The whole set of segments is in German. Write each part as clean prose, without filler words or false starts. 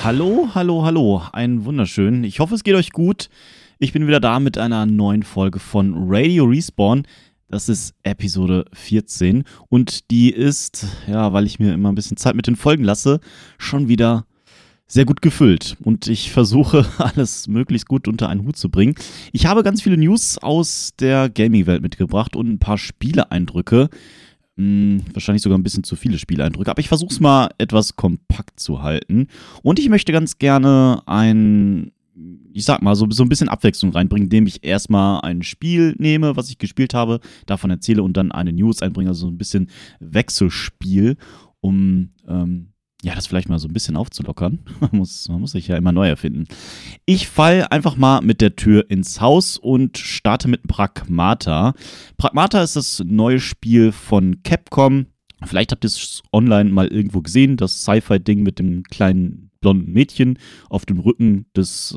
Hallo, hallo, hallo, einen wunderschönen. Ich hoffe, es geht euch gut. Ich bin wieder da mit einer neuen Folge von Radio Respawn. Das ist Episode 14 und die ist, ja, weil ich mir immer ein bisschen Zeit mit den Folgen lasse, schon wieder sehr gut gefüllt. Und ich versuche, alles möglichst gut unter einen Hut zu bringen. Ich habe ganz viele News aus der Gaming-Welt mitgebracht und ein paar Spieleeindrücke. Wahrscheinlich sogar ein bisschen zu viele Spieleeindrücke, aber ich versuche es mal etwas kompakt zu halten. Und ich möchte ganz gerne ich sag mal, so ein bisschen Abwechslung reinbringen, indem ich erstmal ein Spiel nehme, was ich gespielt habe, davon erzähle und dann eine News einbringe, also so ein bisschen Wechselspiel, um das vielleicht mal so ein bisschen aufzulockern. Man muss sich ja immer neu erfinden. Ich falle einfach mal mit der Tür ins Haus und starte mit Pragmata. Pragmata ist das neue Spiel von Capcom. Vielleicht habt ihr es online mal irgendwo gesehen, das Sci-Fi-Ding mit dem kleinen blonden Mädchen auf dem Rücken des,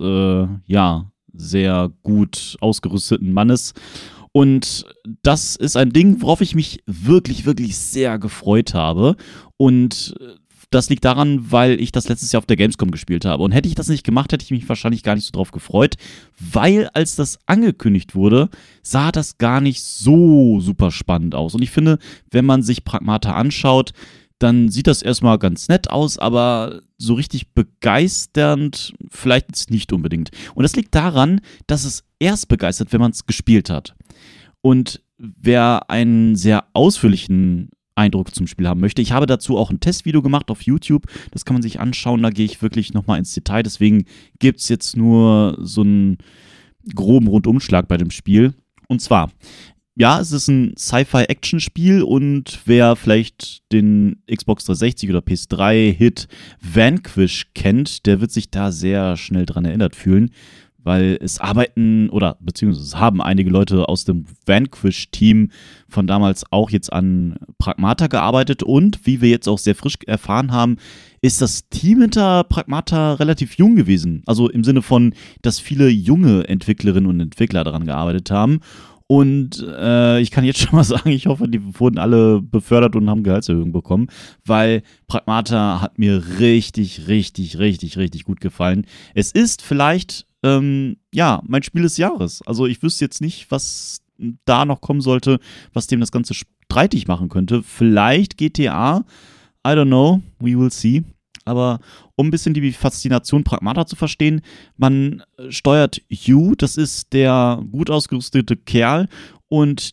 sehr gut ausgerüsteten Mannes. Und das ist ein Ding, worauf ich mich wirklich, wirklich sehr gefreut habe. Und das liegt daran, weil ich das letztes Jahr auf der Gamescom gespielt habe. Und hätte ich das nicht gemacht, hätte ich mich wahrscheinlich gar nicht so drauf gefreut, weil als das angekündigt wurde, sah das gar nicht so super spannend aus. Und ich finde, wenn man sich Pragmata anschaut, dann sieht das erstmal ganz nett aus, aber so richtig begeisternd vielleicht jetzt nicht unbedingt. Und das liegt daran, dass es erst begeistert, wenn man es gespielt hat. Und wer einen sehr ausführlichen Eindruck zum Spiel haben möchte. Ich habe dazu auch ein Testvideo gemacht auf YouTube. Das kann man sich anschauen. Da gehe ich wirklich nochmal ins Detail. Deswegen gibt es jetzt nur so einen groben Rundumschlag bei dem Spiel. Und zwar, ja, es ist ein Sci-Fi-Action-Spiel und wer vielleicht den Xbox 360 oder PS3-Hit Vanquish kennt, der wird sich da sehr schnell dran erinnert fühlen. Weil es beziehungsweise haben einige Leute aus dem Vanquish-Team von damals auch jetzt an Pragmata gearbeitet und wie wir jetzt auch sehr frisch erfahren haben, ist das Team hinter Pragmata relativ jung gewesen. Also im Sinne von, dass viele junge Entwicklerinnen und Entwickler daran gearbeitet haben. Und ich kann jetzt schon mal sagen, ich hoffe, die wurden alle befördert und haben Gehaltserhöhungen bekommen, weil Pragmata hat mir richtig, richtig, richtig, richtig gut gefallen. Es ist vielleicht mein Spiel des Jahres. Also ich wüsste jetzt nicht, was da noch kommen sollte, was dem das Ganze streitig machen könnte. Vielleicht GTA, I don't know, we will see. Aber um ein bisschen die Faszination Pragmata zu verstehen, man steuert Hugh, das ist der gut ausgerüstete Kerl und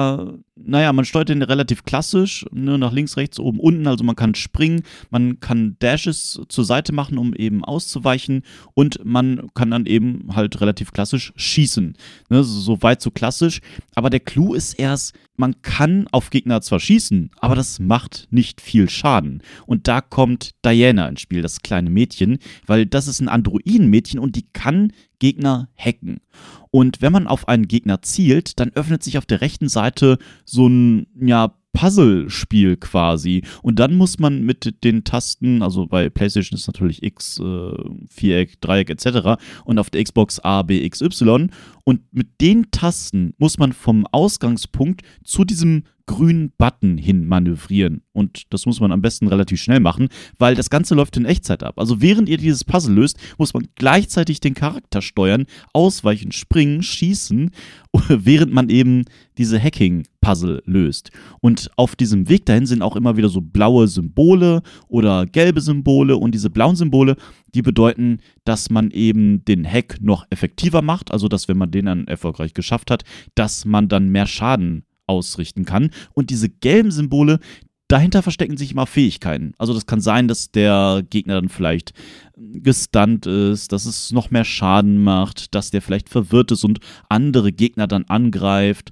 man steuert den relativ klassisch, ne, nach links, rechts, oben, unten, also man kann springen, man kann Dashes zur Seite machen, um eben auszuweichen und man kann dann eben halt relativ klassisch schießen, ne, so weit so klassisch, aber der Clou ist erst, man kann auf Gegner zwar schießen, aber das macht nicht viel Schaden und da kommt Diana ins Spiel, das kleine Mädchen, weil das ist ein Androiden-Mädchen und die kann Gegner hacken. Und wenn man auf einen Gegner zielt, dann öffnet sich auf der rechten Seite so ein, Puzzlespiel quasi. Und dann muss man mit den Tasten, also bei PlayStation ist natürlich X, Viereck, Dreieck etc. und auf der Xbox A, B, X, Y. Und mit den Tasten muss man vom Ausgangspunkt zu diesem grünen Button hin manövrieren. Und das muss man am besten relativ schnell machen, weil das Ganze läuft in Echtzeit ab. Also während ihr dieses Puzzle löst, muss man gleichzeitig den Charakter steuern, ausweichen, springen, schießen, während man eben diese Hacking-Puzzle löst. Und auf diesem Weg dahin sind auch immer wieder so blaue Symbole oder gelbe Symbole. Und diese blauen Symbole, die bedeuten, dass man eben den Hack noch effektiver macht. Also dass, wenn man den dann erfolgreich geschafft hat, dass man dann mehr Schaden ausrichten kann. Und diese gelben Symbole, dahinter verstecken sich immer Fähigkeiten. Also das kann sein, dass der Gegner dann vielleicht gestunt ist, dass es noch mehr Schaden macht, dass der vielleicht verwirrt ist und andere Gegner dann angreift,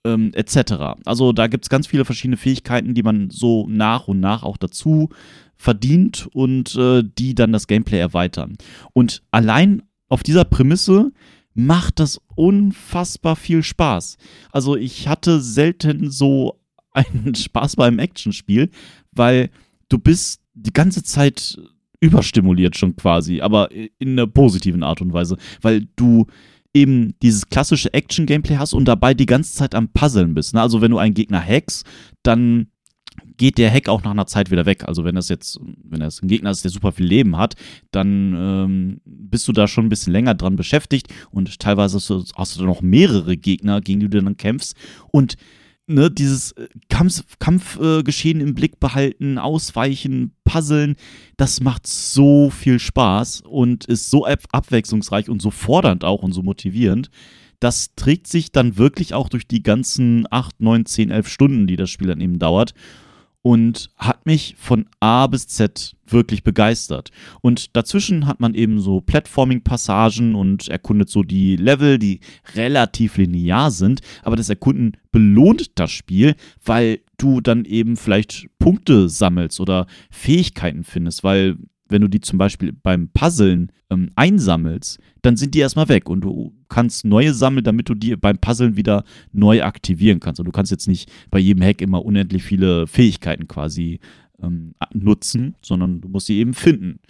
etc. Also da gibt es ganz viele verschiedene Fähigkeiten, die man so nach und nach auch dazu verdient und die dann das Gameplay erweitern. Und allein auf dieser Prämisse macht das unfassbar viel Spaß. Also ich hatte selten so einen Spaß beim Actionspiel, weil du bist die ganze Zeit überstimuliert schon quasi, aber in einer positiven Art und Weise, weil du eben dieses klassische Action-Gameplay hast und dabei die ganze Zeit am Puzzeln bist. Ne? Also wenn du einen Gegner hackst, dann geht der Hack auch nach einer Zeit wieder weg. Also wenn das ein Gegner ist, der super viel Leben hat, dann bist du da schon ein bisschen länger dran beschäftigt und teilweise hast du dann noch mehrere Gegner, gegen die du dann kämpfst und dieses Kampfgeschehen im Blick behalten, ausweichen, puzzeln, das macht so viel Spaß und ist so abwechslungsreich und so fordernd auch und so motivierend. Das trägt sich dann wirklich auch durch die ganzen 8, 9, 10, 11 Stunden, die das Spiel dann eben dauert und hat mich von A bis Z wirklich begeistert. Und dazwischen hat man eben so Platforming-Passagen und erkundet so die Level, die relativ linear sind, aber das Erkunden belohnt das Spiel, weil du dann eben vielleicht Punkte sammelst oder Fähigkeiten findest, weil wenn du die zum Beispiel beim Puzzeln einsammelst, dann sind die erstmal weg und du kannst neue sammeln, damit du die beim Puzzeln wieder neu aktivieren kannst. Und du kannst jetzt nicht bei jedem Hack immer unendlich viele Fähigkeiten quasi nutzen, sondern du musst sie eben finden.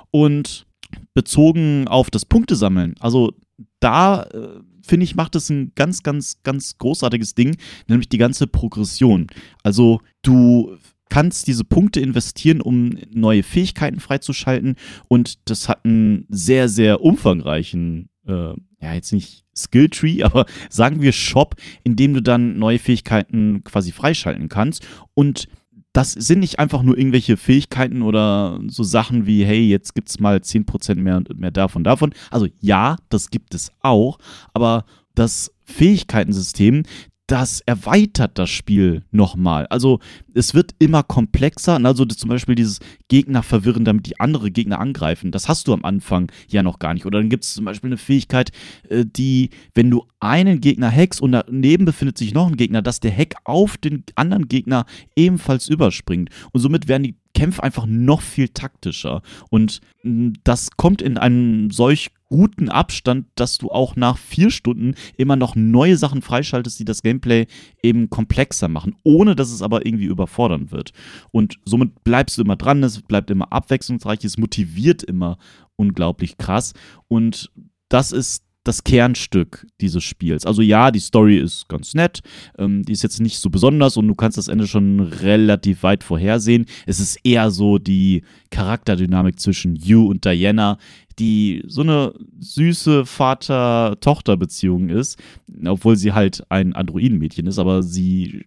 Und bezogen auf das Punktesammeln, also da finde ich, macht es ein ganz, ganz, ganz großartiges Ding, nämlich die ganze Progression. Also du kannst diese Punkte investieren, um neue Fähigkeiten freizuschalten und das hat einen sehr, sehr umfangreichen, jetzt nicht Skilltree, aber sagen wir Shop, in dem du dann neue Fähigkeiten quasi freischalten kannst und das sind nicht einfach nur irgendwelche Fähigkeiten oder so Sachen wie, hey, jetzt gibt's mal 10% mehr davon. Also ja, das gibt es auch, aber das Fähigkeitensystem, das erweitert das Spiel nochmal. Also es wird immer komplexer. Also zum Beispiel dieses Gegner verwirren, damit die andere Gegner angreifen. Das hast du am Anfang ja noch gar nicht. Oder dann gibt es zum Beispiel eine Fähigkeit, die, wenn du einen Gegner hackst und daneben befindet sich noch ein Gegner, dass der Hack auf den anderen Gegner ebenfalls überspringt. Und somit werden die Kämpfe einfach noch viel taktischer. Und das kommt in einem solch guten Abstand, dass du auch nach 4 Stunden immer noch neue Sachen freischaltest, die das Gameplay eben komplexer machen, ohne dass es aber irgendwie überfordern wird. Und somit bleibst du immer dran, es bleibt immer abwechslungsreich, es motiviert immer unglaublich krass. Und das ist das Kernstück dieses Spiels. Also ja, die Story ist ganz nett, die ist jetzt nicht so besonders und du kannst das Ende schon relativ weit vorhersehen. Es ist eher so die Charakterdynamik zwischen Hugh und Diana, die so eine süße Vater-Tochter-Beziehung ist, obwohl sie halt ein Androidenmädchen ist, aber sie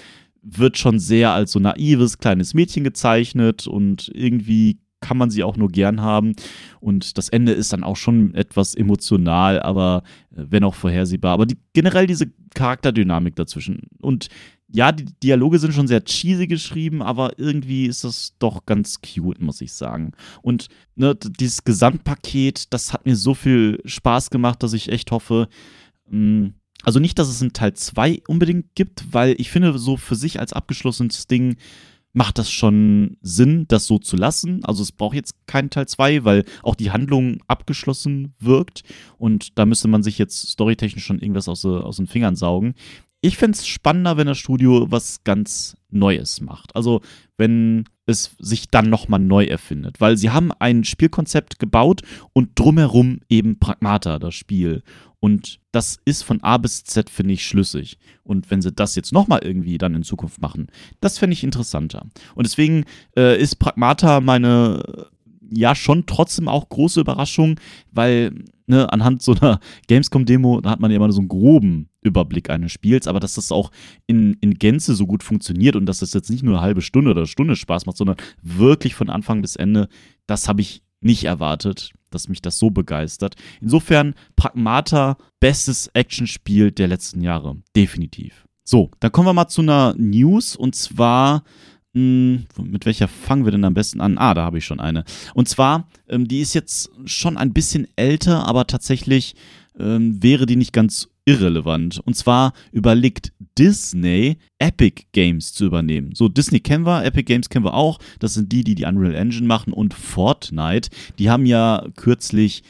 wird schon sehr als so naives kleines Mädchen gezeichnet und irgendwie kann man sie auch nur gern haben und das Ende ist dann auch schon etwas emotional, aber wenn auch vorhersehbar. Aber generell diese Charakterdynamik dazwischen und ja, die Dialoge sind schon sehr cheesy geschrieben, aber irgendwie ist das doch ganz cute, muss ich sagen. Und dieses Gesamtpaket, das hat mir so viel Spaß gemacht, dass ich echt hoffe, also nicht, dass es einen Teil 2 unbedingt gibt, weil ich finde, so für sich als abgeschlossenes Ding macht das schon Sinn, das so zu lassen. Also es braucht jetzt keinen Teil 2, weil auch die Handlung abgeschlossen wirkt und da müsste man sich jetzt storytechnisch schon irgendwas aus den Fingern saugen. Ich fände es spannender, wenn das Studio was ganz Neues macht. Also wenn es sich dann nochmal neu erfindet. Weil sie haben ein Spielkonzept gebaut und drumherum eben Pragmata, das Spiel. Und das ist von A bis Z, finde ich, schlüssig. Und wenn sie das jetzt nochmal irgendwie dann in Zukunft machen, das fände ich interessanter. Und deswegen ist Pragmata meine, ja, schon trotzdem auch große Überraschung, weil anhand so einer Gamescom-Demo, da hat man ja immer so einen groben Überblick eines Spiels, aber dass das auch in Gänze so gut funktioniert und dass das jetzt nicht nur eine halbe Stunde oder Stunde Spaß macht, sondern wirklich von Anfang bis Ende, das habe ich nicht erwartet, dass mich das so begeistert. Insofern Pragmata, bestes Actionspiel der letzten Jahre, definitiv. So, dann kommen wir mal zu einer News und zwar mit welcher fangen wir denn am besten an? Da habe ich schon eine. Und zwar, die ist jetzt schon ein bisschen älter, aber tatsächlich wäre die nicht ganz irrelevant. Und zwar überlegt Disney, Epic Games zu übernehmen. So, Disney kennen wir, Epic Games kennen wir auch. Das sind die Unreal Engine machen und Fortnite. Die haben ja kürzlich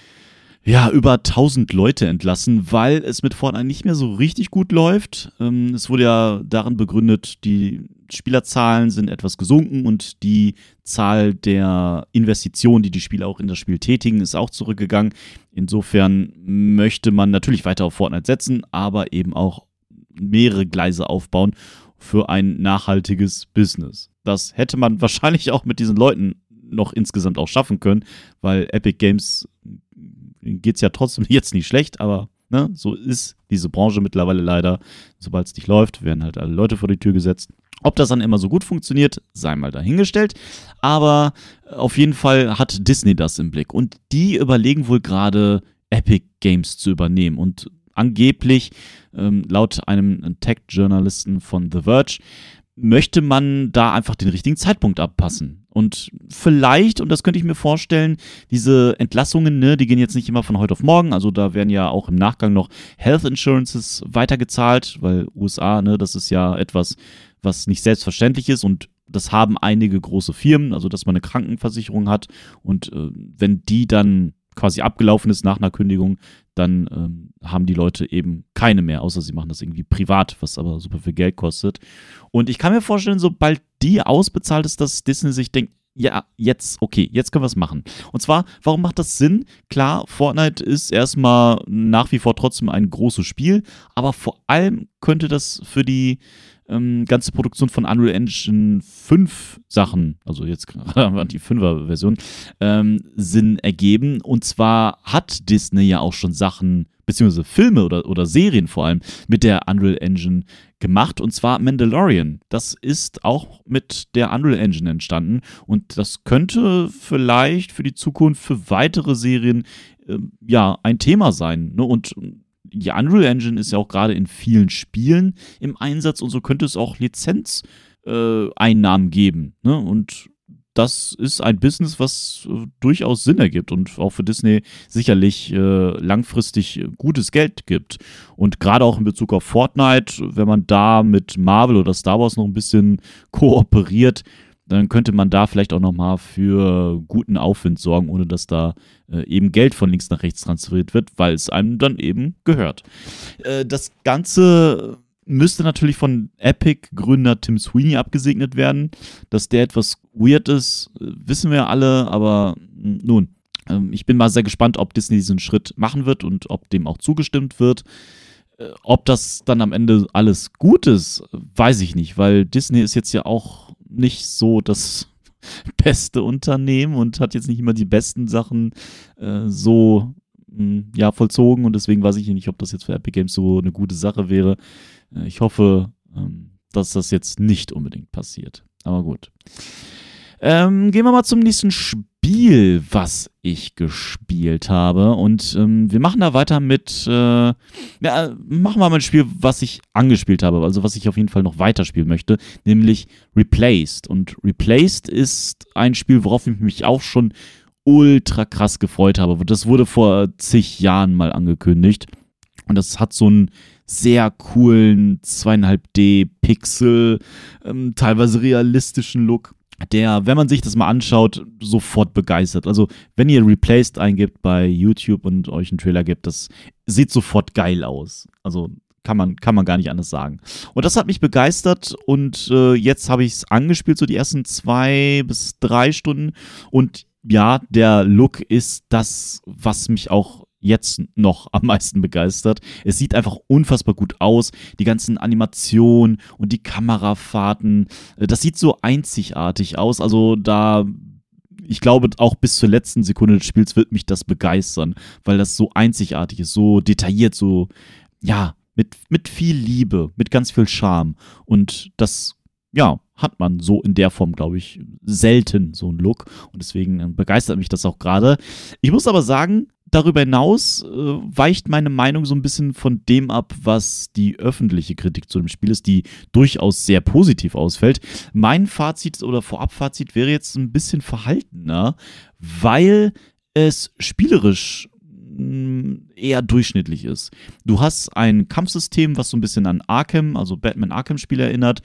über 1000 Leute entlassen, weil es mit Fortnite nicht mehr so richtig gut läuft. Es wurde ja darin begründet, die Spielerzahlen sind etwas gesunken und die Zahl der Investitionen, die Spieler auch in das Spiel tätigen, ist auch zurückgegangen. Insofern möchte man natürlich weiter auf Fortnite setzen, aber eben auch mehrere Gleise aufbauen, für ein nachhaltiges Business. Das hätte man wahrscheinlich auch mit diesen Leuten noch insgesamt auch schaffen können, weil Epic Games geht es ja trotzdem jetzt nicht schlecht, aber ne, so ist diese Branche mittlerweile leider. Sobald es nicht läuft, werden halt alle Leute vor die Tür gesetzt. Ob das dann immer so gut funktioniert, sei mal dahingestellt. Aber auf jeden Fall hat Disney das im Blick. Und die überlegen wohl gerade, Epic Games zu übernehmen. Und angeblich, laut einem Tech-Journalisten von The Verge, möchte man da einfach den richtigen Zeitpunkt abpassen. Und vielleicht, und das könnte ich mir vorstellen, diese Entlassungen, ne, die gehen jetzt nicht immer von heute auf morgen, also da werden ja auch im Nachgang noch Health Insurances weitergezahlt, weil USA, ne, das ist ja etwas, was nicht selbstverständlich ist und das haben einige große Firmen, also dass man eine Krankenversicherung hat und wenn die dann quasi abgelaufen ist nach einer Kündigung, dann haben die Leute eben keine mehr, außer sie machen das irgendwie privat, was aber super viel Geld kostet. Und ich kann mir vorstellen, sobald die ausbezahlt ist, dass Disney sich denkt, ja, jetzt, okay, jetzt können wir es machen. Und zwar, warum macht das Sinn? Klar, Fortnite ist erstmal nach wie vor trotzdem ein großes Spiel, aber vor allem könnte das für die ganze Produktion von Unreal Engine 5 Sachen, also jetzt gerade die 5er-Version, Sinn ergeben. Und zwar hat Disney ja auch schon Sachen, beziehungsweise Filme oder Serien vor allem, mit der Unreal Engine gemacht. Und zwar Mandalorian. Das ist auch mit der Unreal Engine entstanden. Und das könnte vielleicht für die Zukunft, für weitere Serien, ja, ein Thema sein. Ne? Und die Unreal Engine ist ja auch gerade in vielen Spielen im Einsatz und so könnte es auch Lizenzeinnahmen geben. Ne? Und das ist ein Business, was durchaus Sinn ergibt und auch für Disney sicherlich langfristig gutes Geld gibt. Und gerade auch in Bezug auf Fortnite, wenn man da mit Marvel oder Star Wars noch ein bisschen kooperiert, dann könnte man da vielleicht auch nochmal für guten Aufwind sorgen, ohne dass da eben Geld von links nach rechts transferiert wird, weil es einem dann eben gehört. Das Ganze müsste natürlich von Epic-Gründer Tim Sweeney abgesegnet werden. Dass der etwas weird ist, wissen wir alle, aber nun, ich bin mal sehr gespannt, ob Disney diesen Schritt machen wird und ob dem auch zugestimmt wird. Ob das dann am Ende alles gut ist, weiß ich nicht, weil Disney ist jetzt ja auch nicht so das beste Unternehmen und hat jetzt nicht immer die besten Sachen vollzogen und deswegen weiß ich nicht, ob das jetzt für Epic Games so eine gute Sache wäre. Ich hoffe, dass das jetzt nicht unbedingt passiert. Aber gut. Gehen wir mal zum nächsten Spiel, was ich gespielt habe. Und wir machen da weiter mit, machen wir mal ein Spiel, was ich angespielt habe, also was ich auf jeden Fall noch weiterspielen möchte, nämlich Replaced. Und Replaced ist ein Spiel, worauf ich mich auch schon ultra krass gefreut habe. Das wurde vor zig Jahren mal angekündigt. Und das hat so einen sehr coolen 2,5D-Pixel, teilweise realistischen Look, der, wenn man sich das mal anschaut, sofort begeistert. Also, wenn ihr Replaced eingibt bei YouTube und euch einen Trailer gibt, das sieht sofort geil aus. Also, kann man gar nicht anders sagen. Und das hat mich begeistert und jetzt habe ich es angespielt, so die ersten 2 bis 3 Stunden. Und ja, der Look ist das, was mich auch jetzt noch am meisten begeistert. Es sieht einfach unfassbar gut aus. Die ganzen Animationen und die Kamerafahrten, das sieht so einzigartig aus. Also ich glaube, auch bis zur letzten Sekunde des Spiels wird mich das begeistern, weil das so einzigartig ist, so detailliert, so, ja, mit viel Liebe, mit ganz viel Charme. Und das, ja, hat man so in der Form, glaube ich, selten so einen Look. Und deswegen begeistert mich das auch gerade. Ich muss aber sagen, darüber hinaus weicht meine Meinung so ein bisschen von dem ab, was die öffentliche Kritik zu dem Spiel ist, die durchaus sehr positiv ausfällt. Mein Fazit oder Vorabfazit wäre jetzt ein bisschen verhaltener, weil es spielerisch eher durchschnittlich ist. Du hast ein Kampfsystem, was so ein bisschen an Arkham, also Batman Arkham-Spiel erinnert,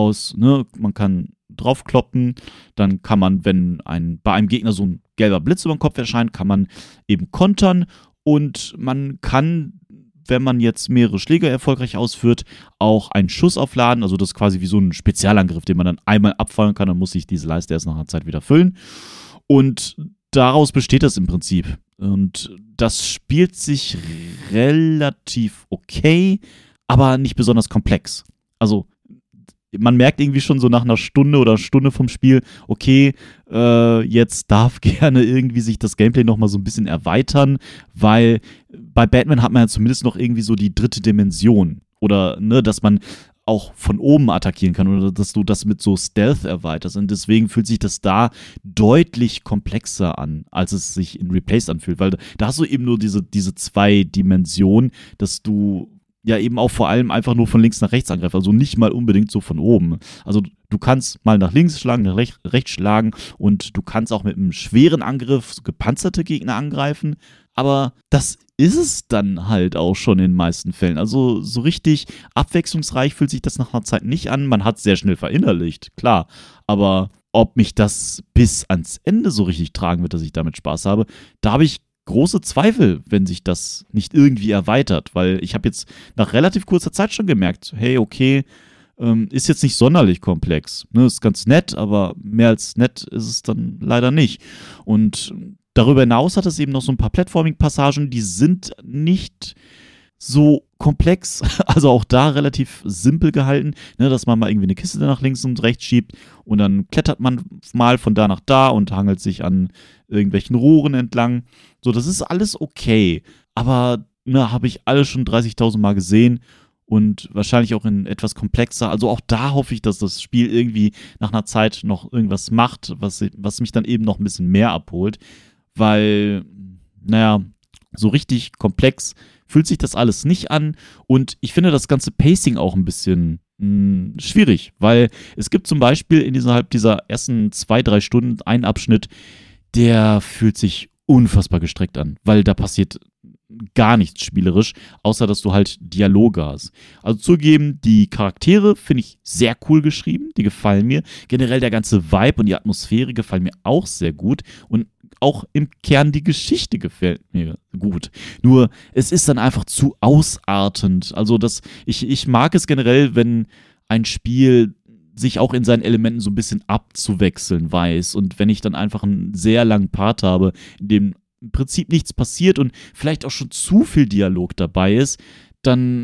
man kann draufkloppen, dann kann man, wenn bei einem Gegner so ein gelber Blitz über den Kopf erscheint, kann man eben kontern und man kann, wenn man jetzt mehrere Schläge erfolgreich ausführt, auch einen Schuss aufladen, also das ist quasi wie so ein Spezialangriff, den man dann einmal abfeuern kann, dann muss sich diese Leiste erst nach einer Zeit wieder füllen und daraus besteht das im Prinzip. Und das spielt sich relativ okay, aber nicht besonders komplex. Also man merkt irgendwie schon so nach einer Stunde oder Stunde vom Spiel, okay, jetzt darf gerne irgendwie sich das Gameplay nochmal so ein bisschen erweitern, weil bei Batman hat man ja zumindest noch irgendwie so die dritte Dimension. Oder, ne, dass man auch von oben attackieren kann oder dass du das mit so Stealth erweiterst. Und deswegen fühlt sich das da deutlich komplexer an, als es sich in Replaced anfühlt. Weil da hast du eben nur diese zwei Dimensionen, dass du ja eben auch vor allem einfach nur von links nach rechts angreifst. Also nicht mal unbedingt so von oben. Also du kannst mal nach links schlagen, nach rechts schlagen und du kannst auch mit einem schweren Angriff so gepanzerte Gegner angreifen. Aber das ist es dann halt auch schon in den meisten Fällen. Also so richtig abwechslungsreich fühlt sich das nach einer Zeit nicht an. Man hat es sehr schnell verinnerlicht, klar. Aber ob mich das bis ans Ende so richtig tragen wird, dass ich damit Spaß habe, da habe ich große Zweifel, wenn sich das nicht irgendwie erweitert. Weil ich habe jetzt nach relativ kurzer Zeit schon gemerkt, hey, okay, ist jetzt nicht sonderlich komplex. Ne, ist ganz nett, aber mehr als nett ist es dann leider nicht. Und darüber hinaus hat es eben noch so ein paar Platforming-Passagen, die sind nicht so komplex, also auch da relativ simpel gehalten, ne, dass man mal irgendwie eine Kiste nach links und rechts schiebt und dann klettert man mal von da nach da und hangelt sich an irgendwelchen Rohren entlang. So, das ist alles okay, aber ne, habe ich alles schon 30.000 Mal gesehen und wahrscheinlich auch in etwas komplexer. Also auch da hoffe ich, dass das Spiel irgendwie nach einer Zeit noch irgendwas macht, was mich dann eben noch ein bisschen mehr abholt. Weil, naja, so richtig komplex fühlt sich das alles nicht an und ich finde das ganze Pacing auch ein bisschen schwierig, weil es gibt zum Beispiel innerhalb dieser ersten 2-3 Stunden einen Abschnitt, der fühlt sich unfassbar gestreckt an, weil da passiert gar nichts spielerisch, außer dass du halt Dialoge hast. Also zugeben, die Charaktere finde ich sehr cool geschrieben, die gefallen mir. Generell der ganze Vibe und die Atmosphäre gefallen mir auch sehr gut und auch im Kern die Geschichte gefällt mir gut. Nur, es ist dann einfach zu ausartend. Also, ich mag es generell, wenn ein Spiel sich auch in seinen Elementen so ein bisschen abzuwechseln weiß. Und wenn ich dann einfach einen sehr langen Part habe, in dem im Prinzip nichts passiert und vielleicht auch schon zu viel Dialog dabei ist, dann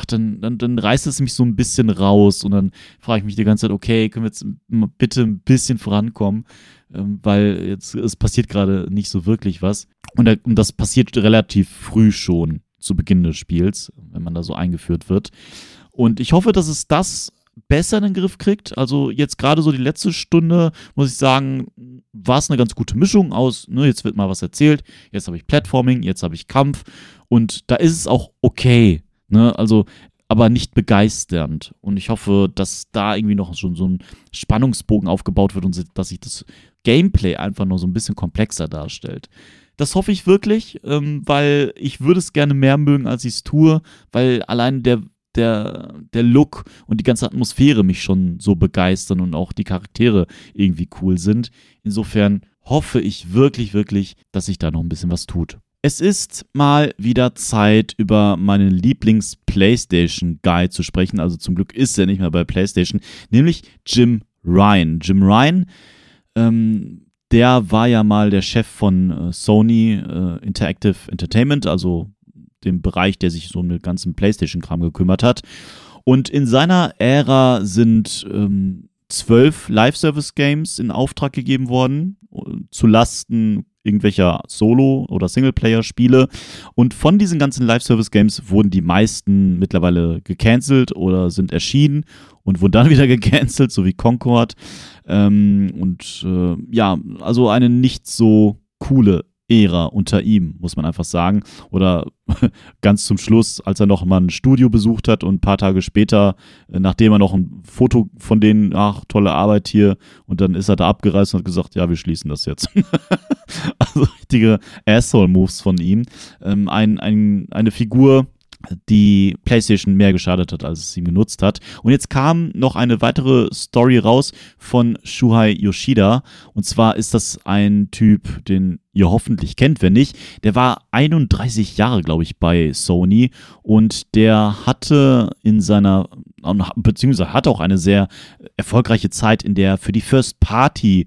reißt es mich so ein bisschen raus und dann frage ich mich die ganze Zeit, okay, können wir jetzt bitte ein bisschen vorankommen, weil jetzt es passiert gerade nicht so wirklich was. Und das passiert relativ früh schon zu Beginn des Spiels, wenn man da so eingeführt wird. Und ich hoffe, dass es das besser in den Griff kriegt. Also jetzt gerade so die letzte Stunde, muss ich sagen, war es eine ganz gute Mischung aus, ne, jetzt wird mal was erzählt, jetzt habe ich Platforming, jetzt habe ich Kampf und da ist es auch okay, ne, also aber nicht begeisternd und ich hoffe, dass da irgendwie noch schon so ein Spannungsbogen aufgebaut wird und dass sich das Gameplay einfach nur so ein bisschen komplexer darstellt. Das hoffe ich wirklich, weil ich würde es gerne mehr mögen, als ich es tue, weil allein der Look und die ganze Atmosphäre mich schon so begeistern und auch die Charaktere irgendwie cool sind. Insofern hoffe ich wirklich, wirklich, dass sich da noch ein bisschen was tut. Es ist mal wieder Zeit, über meinen Lieblings-PlayStation-Guy zu sprechen. Also zum Glück ist er nicht mehr bei PlayStation, nämlich Jim Ryan. Jim Ryan, der war ja mal der Chef von Sony Interactive Entertainment, also dem Bereich, der sich so um den ganzen PlayStation-Kram gekümmert hat. Und in seiner Ära sind 12 Live-Service-Games in Auftrag gegeben worden, zulasten irgendwelcher Solo- oder Singleplayer-Spiele. Und von diesen ganzen Live-Service-Games wurden die meisten mittlerweile gecancelt oder sind erschienen und wurden dann wieder gecancelt, so wie Concord. Ja, also eine nicht so coole Ära unter ihm, muss man einfach sagen. Oder ganz zum Schluss, als er noch mal ein Studio besucht hat und ein paar Tage später, nachdem er noch ein Foto von denen, ach, tolle Arbeit hier, und dann ist er da abgereist und hat gesagt, ja, wir schließen das jetzt. Also richtige Asshole-Moves von ihm. Eine Figur, die PlayStation mehr geschadet hat, als es ihm genutzt hat. Und jetzt kam noch eine weitere Story raus von Shuhei Yoshida. Und zwar ist das ein Typ, den ihr hoffentlich kennt, wenn nicht. Der war 31 Jahre, glaube ich, bei Sony. Und der hatte beziehungsweise hat auch eine sehr erfolgreiche Zeit, in der er für die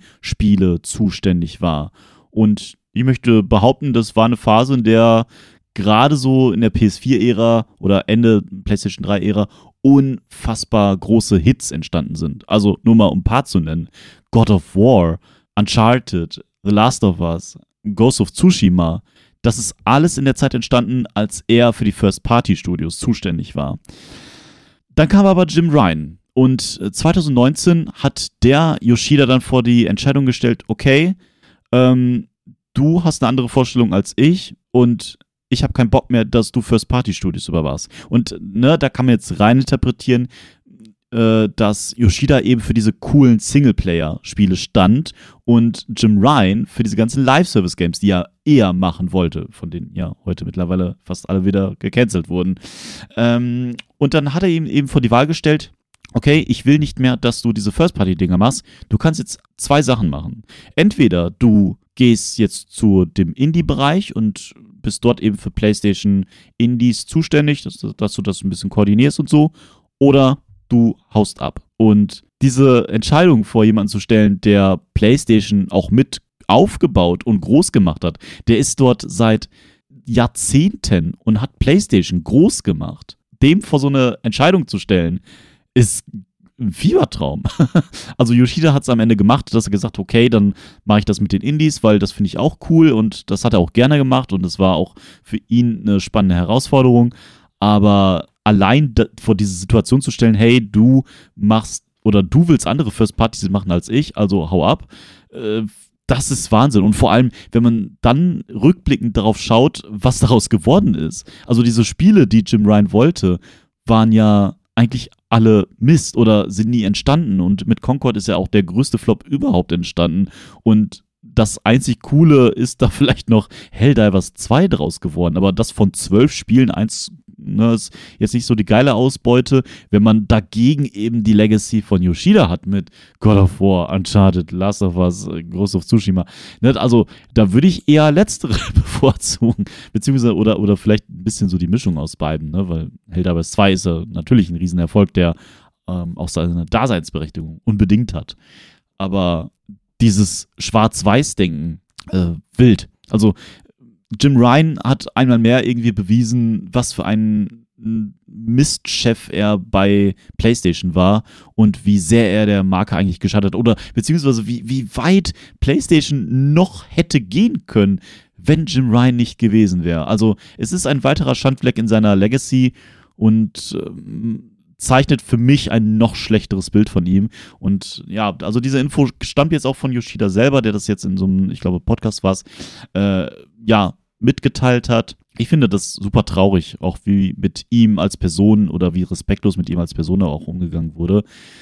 First-Party-Spiele zuständig war. Und ich möchte behaupten, das war eine Phase, in der gerade so in der PS4-Ära oder Ende PlayStation 3-Ära unfassbar große Hits entstanden sind. Also nur mal um ein paar zu nennen. God of War, Uncharted, The Last of Us, Ghost of Tsushima. Das ist alles in der Zeit entstanden, als er für die First-Party-Studios zuständig war. Dann kam aber Jim Ryan und 2019 hat der Yoshida dann vor die Entscheidung gestellt, okay, du hast eine andere Vorstellung als ich und ich habe keinen Bock mehr, dass du First-Party-Studios überwachst. Und da kann man jetzt rein interpretieren, dass Yoshida eben für diese coolen Singleplayer-Spiele stand und Jim Ryan für diese ganzen Live-Service-Games, die er eher machen wollte, von denen ja heute mittlerweile fast alle wieder gecancelt wurden. Und dann hat er ihm eben vor die Wahl gestellt, okay, ich will nicht mehr, dass du diese First-Party-Dinger machst. Du kannst jetzt 2 Sachen machen. Entweder du gehst jetzt zu dem Indie-Bereich und bist dort eben für PlayStation Indies zuständig, dass du das ein bisschen koordinierst und so, oder du haust ab. Und diese Entscheidung vor jemanden zu stellen, der PlayStation auch mit aufgebaut und groß gemacht hat, der ist dort seit Jahrzehnten und hat PlayStation groß gemacht. Dem vor so eine Entscheidung zu stellen, ist ein Fiebertraum. Also Yoshida hat es am Ende gemacht, dass er gesagt hat, okay, dann mache ich das mit den Indies, weil das finde ich auch cool und das hat er auch gerne gemacht und es war auch für ihn eine spannende Herausforderung. Aber allein vor diese Situation zu stellen, hey, du machst oder du willst andere First Parties machen als ich, also hau ab, das ist Wahnsinn. Und vor allem, wenn man dann rückblickend darauf schaut, was daraus geworden ist. Also diese Spiele, die Jim Ryan wollte, waren ja eigentlich alle Mist oder sind nie entstanden. Und mit Concord ist ja auch der größte Flop überhaupt entstanden. Und das einzig Coole ist da vielleicht noch Helldivers 2 draus geworden. Aber das von 12 Spielen, eins ist jetzt nicht so die geile Ausbeute, wenn man dagegen eben die Legacy von Yoshida hat mit God of War, Uncharted, Last of Us, Ghost of Tsushima. Also da würde ich eher letztere bevorzugen, beziehungsweise oder vielleicht ein bisschen so die Mischung aus beiden, weil Helldivers 2 ist ja natürlich ein Riesenerfolg, der auch seine Daseinsberechtigung unbedingt hat. Aber dieses Schwarz-Weiß-Denken, wild. Also Jim Ryan hat einmal mehr irgendwie bewiesen, was für ein Mistchef er bei PlayStation war und wie sehr er der Marke eigentlich geschadet hat oder beziehungsweise wie weit PlayStation noch hätte gehen können, wenn Jim Ryan nicht gewesen wäre. Also es ist ein weiterer Schandfleck in seiner Legacy und zeichnet für mich ein noch schlechteres Bild von ihm. Und ja, also diese Info stammt jetzt auch von Yoshida selber, der das jetzt in so einem, ich glaube, Podcast war es, mitgeteilt hat. Ich finde das super traurig, auch wie mit ihm als Person oder wie respektlos mit ihm als Person auch umgegangen wurde.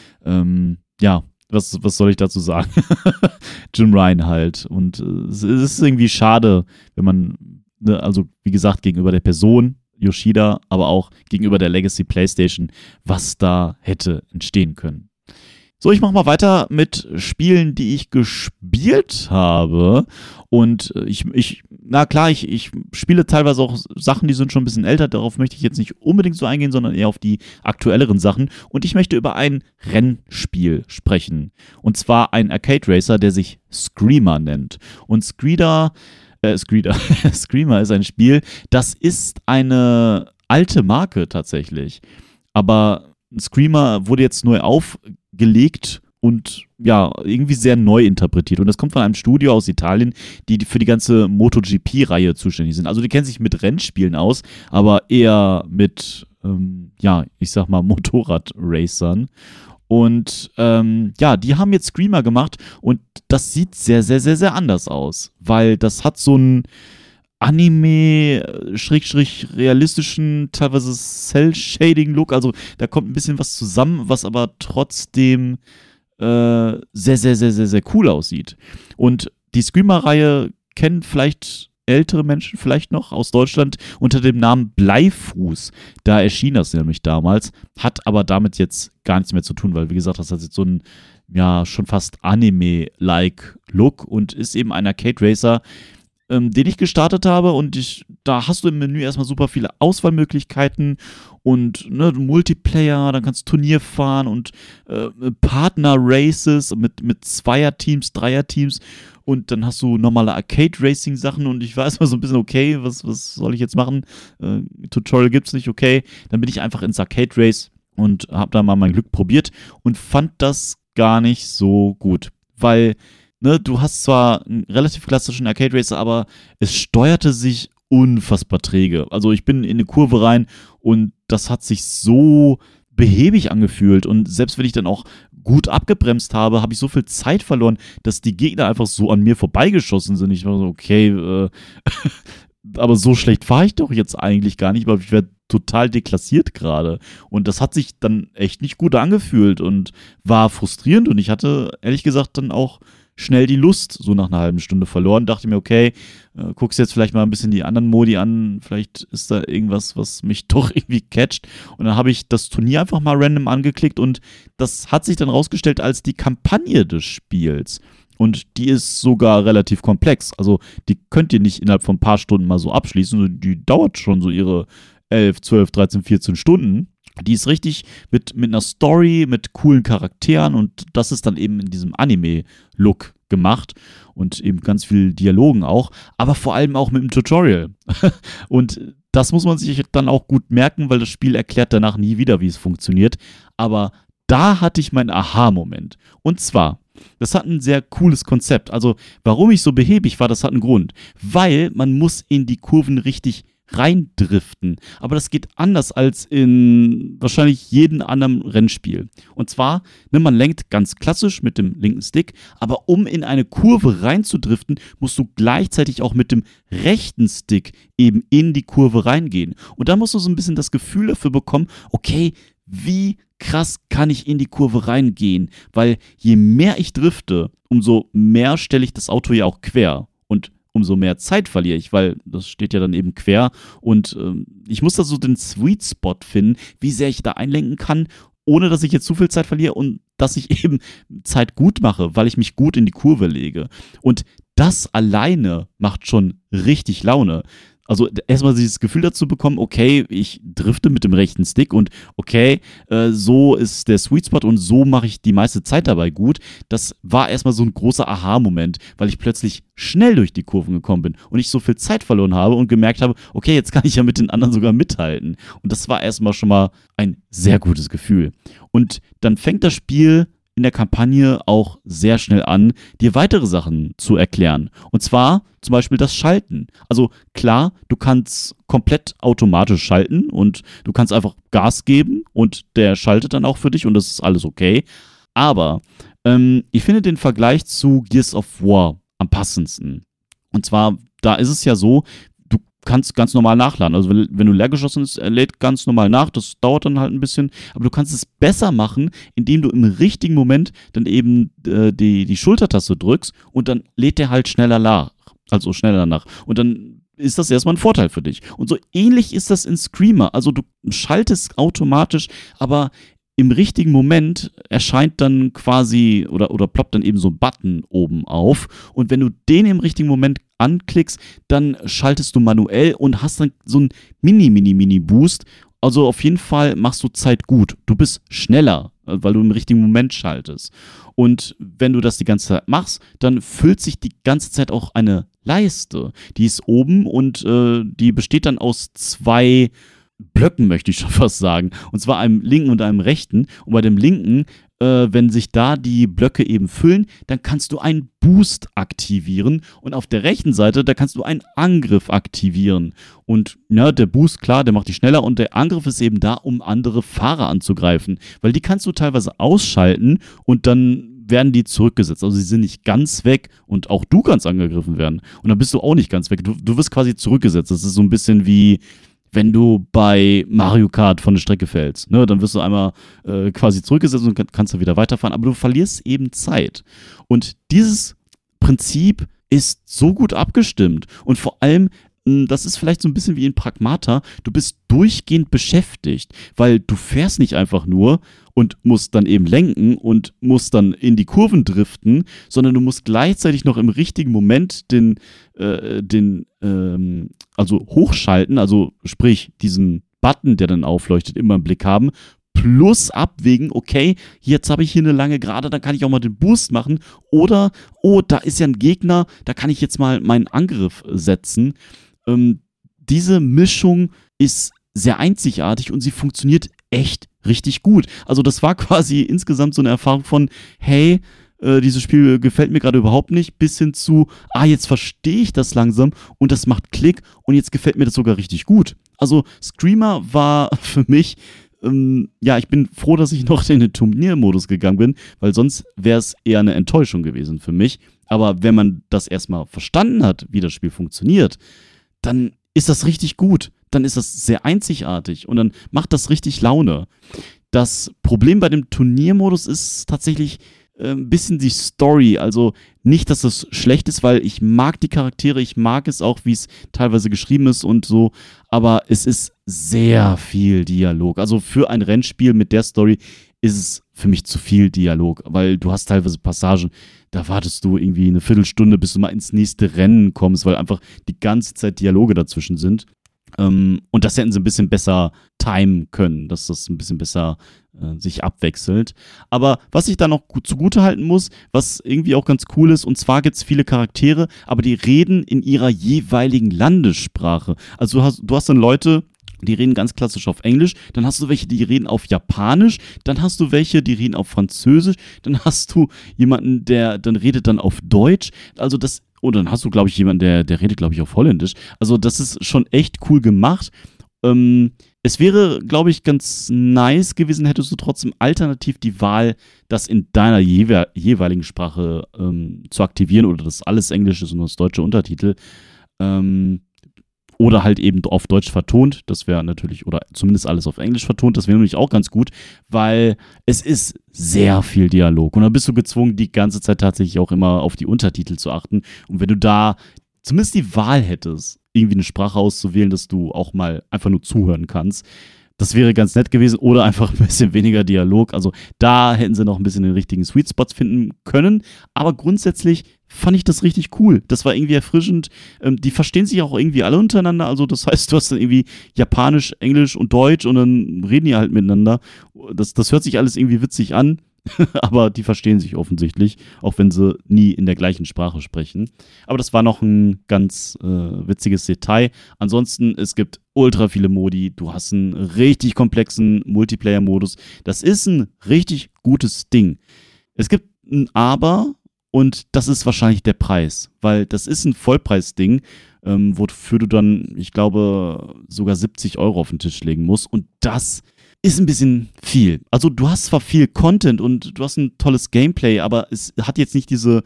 Was soll ich dazu sagen? Jim Ryan halt. Und es ist irgendwie schade, wenn man, also wie gesagt, gegenüber der Person Yoshida, aber auch gegenüber der Legacy PlayStation, was da hätte entstehen können. So, ich mache mal weiter mit Spielen, die ich gespielt habe. Und ich spiele teilweise auch Sachen, die sind schon ein bisschen älter. Darauf möchte ich jetzt nicht unbedingt so eingehen, sondern eher auf die aktuelleren Sachen. Und ich möchte über ein Rennspiel sprechen. Und zwar ein Arcade Racer, der sich Screamer nennt. Und Screamer ist ein Spiel, das ist eine alte Marke tatsächlich. Aber Screamer wurde jetzt neu aufgelegt und ja, irgendwie sehr neu interpretiert. Und das kommt von einem Studio aus Italien, die für die ganze MotoGP-Reihe zuständig sind. Also die kennen sich mit Rennspielen aus, aber eher mit, ich sag mal, Motorradracern. Und die haben jetzt Screamer gemacht und das sieht sehr, sehr, sehr, sehr anders aus, weil das hat so einen Anime-realistischen, teilweise Cell-Shading-Look, also da kommt ein bisschen was zusammen, was aber trotzdem sehr, sehr, sehr, sehr, sehr cool aussieht. Und die Screamer-Reihe kennen vielleicht ältere Menschen vielleicht noch aus Deutschland unter dem Namen Bleifuß. Da erschien das nämlich damals, hat aber damit jetzt gar nichts mehr zu tun, weil wie gesagt, das hat jetzt so einen, schon fast Anime-like Look und ist eben ein Arcade Racer, den ich gestartet habe und da hast du im Menü erstmal super viele Auswahlmöglichkeiten und Multiplayer, dann kannst du Turnier fahren und Partner-Races mit Zweierteams, Dreierteams und dann hast du normale Arcade-Racing-Sachen und ich war erstmal so ein bisschen, okay, was soll ich jetzt machen? Tutorial gibt's nicht, okay. Dann bin ich einfach ins Arcade-Race und habe da mal mein Glück probiert und fand das gar nicht so gut, weil du hast zwar einen relativ klassischen Arcade-Racer, aber es steuerte sich unfassbar träge. Also ich bin in eine Kurve rein und das hat sich so behäbig angefühlt und selbst wenn ich dann auch gut abgebremst habe, habe ich so viel Zeit verloren, dass die Gegner einfach so an mir vorbeigeschossen sind. Ich war so, okay, aber so schlecht fahre ich doch jetzt eigentlich gar nicht, weil ich werde total deklassiert gerade. Und das hat sich dann echt nicht gut angefühlt und war frustrierend und ich hatte ehrlich gesagt dann auch schnell die Lust so nach einer halben Stunde verloren. Dachte mir, okay, guckst jetzt vielleicht mal ein bisschen die anderen Modi an, vielleicht ist da irgendwas, was mich doch irgendwie catcht. Und dann habe ich das Turnier einfach mal random angeklickt und das hat sich dann rausgestellt als die Kampagne des Spiels. Und die ist sogar relativ komplex. Also die könnt ihr nicht innerhalb von ein paar Stunden mal so abschließen. Die dauert schon so ihre 11, 12, 13, 14 Stunden. Die ist richtig mit einer Story, mit coolen Charakteren und das ist dann eben in diesem Anime-Look gemacht und eben ganz viel Dialogen auch, aber vor allem auch mit dem Tutorial. Und das muss man sich dann auch gut merken, weil das Spiel erklärt danach nie wieder, wie es funktioniert. Aber da hatte ich meinen Aha-Moment. Und zwar, das hat ein sehr cooles Konzept. Also, warum ich so behäbig war, das hat einen Grund. Weil man muss in die Kurven richtig reindriften. Aber das geht anders als in wahrscheinlich jedem anderen Rennspiel. Und zwar, man lenkt ganz klassisch mit dem linken Stick, aber um in eine Kurve reinzudriften, musst du gleichzeitig auch mit dem rechten Stick eben in die Kurve reingehen. Und da musst du so ein bisschen das Gefühl dafür bekommen, okay, wie krass kann ich in die Kurve reingehen? Weil je mehr ich drifte, umso mehr stelle ich das Auto ja auch quer. Und umso mehr Zeit verliere ich, weil das steht ja dann eben quer und ich muss da so den Sweet Spot finden, wie sehr ich da einlenken kann, ohne dass ich jetzt zu viel Zeit verliere und dass ich eben Zeit gut mache, weil ich mich gut in die Kurve lege. Und das alleine macht schon richtig Laune. Also erstmal dieses Gefühl dazu bekommen, okay, ich drifte mit dem rechten Stick und okay, so ist der Sweet Spot und so mache ich die meiste Zeit dabei gut. Das war erstmal so ein großer Aha-Moment, weil ich plötzlich schnell durch die Kurven gekommen bin und nicht so viel Zeit verloren habe und gemerkt habe, okay, jetzt kann ich ja mit den anderen sogar mithalten. Und das war erstmal schon mal ein sehr gutes Gefühl. Und dann fängt das Spiel in der Kampagne auch sehr schnell an, dir weitere Sachen zu erklären. Und zwar zum Beispiel das Schalten. Also klar, du kannst komplett automatisch schalten und du kannst einfach Gas geben und der schaltet dann auch für dich und das ist alles okay. Aber ich finde den Vergleich zu Gears of War am passendsten. Und zwar, da ist es ja so, du kannst ganz normal nachladen. Also wenn du leer geschossen bist, er lädt ganz normal nach. Das dauert dann halt ein bisschen. Aber du kannst es besser machen, indem du im richtigen Moment dann eben die Schultertaste drückst und dann lädt der halt schneller nach. Also schneller nach. Und dann ist das erstmal ein Vorteil für dich. Und so ähnlich ist das in Screamer. Also du schaltest automatisch, aber im richtigen Moment erscheint dann quasi oder ploppt dann eben so ein Button oben auf und wenn du den im richtigen Moment anklickst, dann schaltest du manuell und hast dann so einen Mini-Boost. Also auf jeden Fall machst du Zeit gut. Du bist schneller, weil du im richtigen Moment schaltest. Und wenn du das die ganze Zeit machst, dann füllt sich die ganze Zeit auch eine Leiste. Die ist oben und die besteht dann aus 2 Blöcken, möchte ich schon fast sagen. Und zwar einem linken und einem rechten. Und bei dem linken, wenn sich da die Blöcke eben füllen, dann kannst du einen Boost aktivieren. Und auf der rechten Seite, da kannst du einen Angriff aktivieren. Und ja, der Boost, klar, der macht dich schneller. Und der Angriff ist eben da, um andere Fahrer anzugreifen. Weil die kannst du teilweise ausschalten und dann werden die zurückgesetzt. Also sie sind nicht ganz weg und auch du kannst angegriffen werden. Und dann bist du auch nicht ganz weg. Du wirst quasi zurückgesetzt. Das ist so ein bisschen wie wenn du bei Mario Kart von der Strecke fällst, ne, dann wirst du einmal quasi zurückgesetzt und kannst dann wieder weiterfahren, aber du verlierst eben Zeit. Und dieses Prinzip ist so gut abgestimmt und vor allem, das ist vielleicht so ein bisschen wie in Pragmata, du bist durchgehend beschäftigt, weil du fährst nicht einfach nur und musst dann eben lenken und musst dann in die Kurven driften, sondern du musst gleichzeitig noch im richtigen Moment also hochschalten, also sprich diesen Button, der dann aufleuchtet, immer im Blick haben, plus abwägen, okay, jetzt habe ich hier eine lange Gerade, dann kann ich auch mal den Boost machen. Oder, oh, da ist ja ein Gegner, da kann ich jetzt mal meinen Angriff setzen. Diese Mischung ist sehr einzigartig und sie funktioniert echt richtig gut. Also das war quasi insgesamt so eine Erfahrung von, hey, dieses Spiel gefällt mir gerade überhaupt nicht, bis hin zu, jetzt verstehe ich das langsam und das macht Klick und jetzt gefällt mir das sogar richtig gut. Also Screamer war für mich, ich bin froh, dass ich noch in den Turniermodus gegangen bin, weil sonst wäre es eher eine Enttäuschung gewesen für mich. Aber wenn man das erstmal verstanden hat, wie das Spiel funktioniert, dann ist das richtig gut. Dann ist das sehr einzigartig und dann macht das richtig Laune. Das Problem bei dem Turniermodus ist tatsächlich ein bisschen die Story. Also nicht, dass das schlecht ist, weil ich mag die Charaktere, ich mag es auch, wie es teilweise geschrieben ist und so, aber es ist sehr viel Dialog. Also für ein Rennspiel mit der Story ist es für mich zu viel Dialog, weil du hast teilweise Passagen, da wartest du irgendwie eine Viertelstunde, bis du mal ins nächste Rennen kommst, weil einfach die ganze Zeit Dialoge dazwischen sind. Und das hätten sie ein bisschen besser timen können, dass das ein bisschen besser sich abwechselt. Aber was ich da noch zugute halten muss, was irgendwie auch ganz cool ist, und zwar gibt es viele Charaktere, aber die reden in ihrer jeweiligen Landessprache. Also du hast dann Leute, die reden ganz klassisch auf Englisch, dann hast du welche, die reden auf Japanisch, dann hast du welche, die reden auf Französisch, dann hast du jemanden, der dann redet dann auf Deutsch. Also dann hast du, glaube ich, jemanden, der redet, glaube ich, auf Holländisch. Also das ist schon echt cool gemacht. Es wäre, glaube ich, ganz nice gewesen, hättest du trotzdem alternativ die Wahl, das in deiner jeweiligen Sprache zu aktivieren oder dass alles Englisch ist und das deutsche Untertitel. Oder halt eben auf Deutsch vertont, das wäre natürlich, oder zumindest alles auf Englisch vertont, das wäre nämlich auch ganz gut, weil es ist sehr viel Dialog und dann bist du gezwungen, die ganze Zeit tatsächlich auch immer auf die Untertitel zu achten und wenn du da zumindest die Wahl hättest, irgendwie eine Sprache auszuwählen, dass du auch mal einfach nur zuhören kannst, das wäre ganz nett gewesen oder einfach ein bisschen weniger Dialog. Also da hätten sie noch ein bisschen den richtigen Sweet Spots finden können. Aber grundsätzlich fand ich das richtig cool. Das war irgendwie erfrischend. Die verstehen sich auch irgendwie alle untereinander. Also das heißt, du hast dann irgendwie Japanisch, Englisch und Deutsch und dann reden die halt miteinander. Das hört sich alles irgendwie witzig an. Aber die verstehen sich offensichtlich, auch wenn sie nie in der gleichen Sprache sprechen. Aber das war noch ein ganz witziges Detail. Ansonsten, es gibt ultra viele Modi. Du hast einen richtig komplexen Multiplayer-Modus. Das ist ein richtig gutes Ding. Es gibt ein Aber und das ist wahrscheinlich der Preis, weil das ist ein Vollpreis-Ding, wofür du dann, ich glaube, sogar 70 € auf den Tisch legen musst. Und das ist ein bisschen viel. Also du hast zwar viel Content und du hast ein tolles Gameplay, aber es hat jetzt nicht diese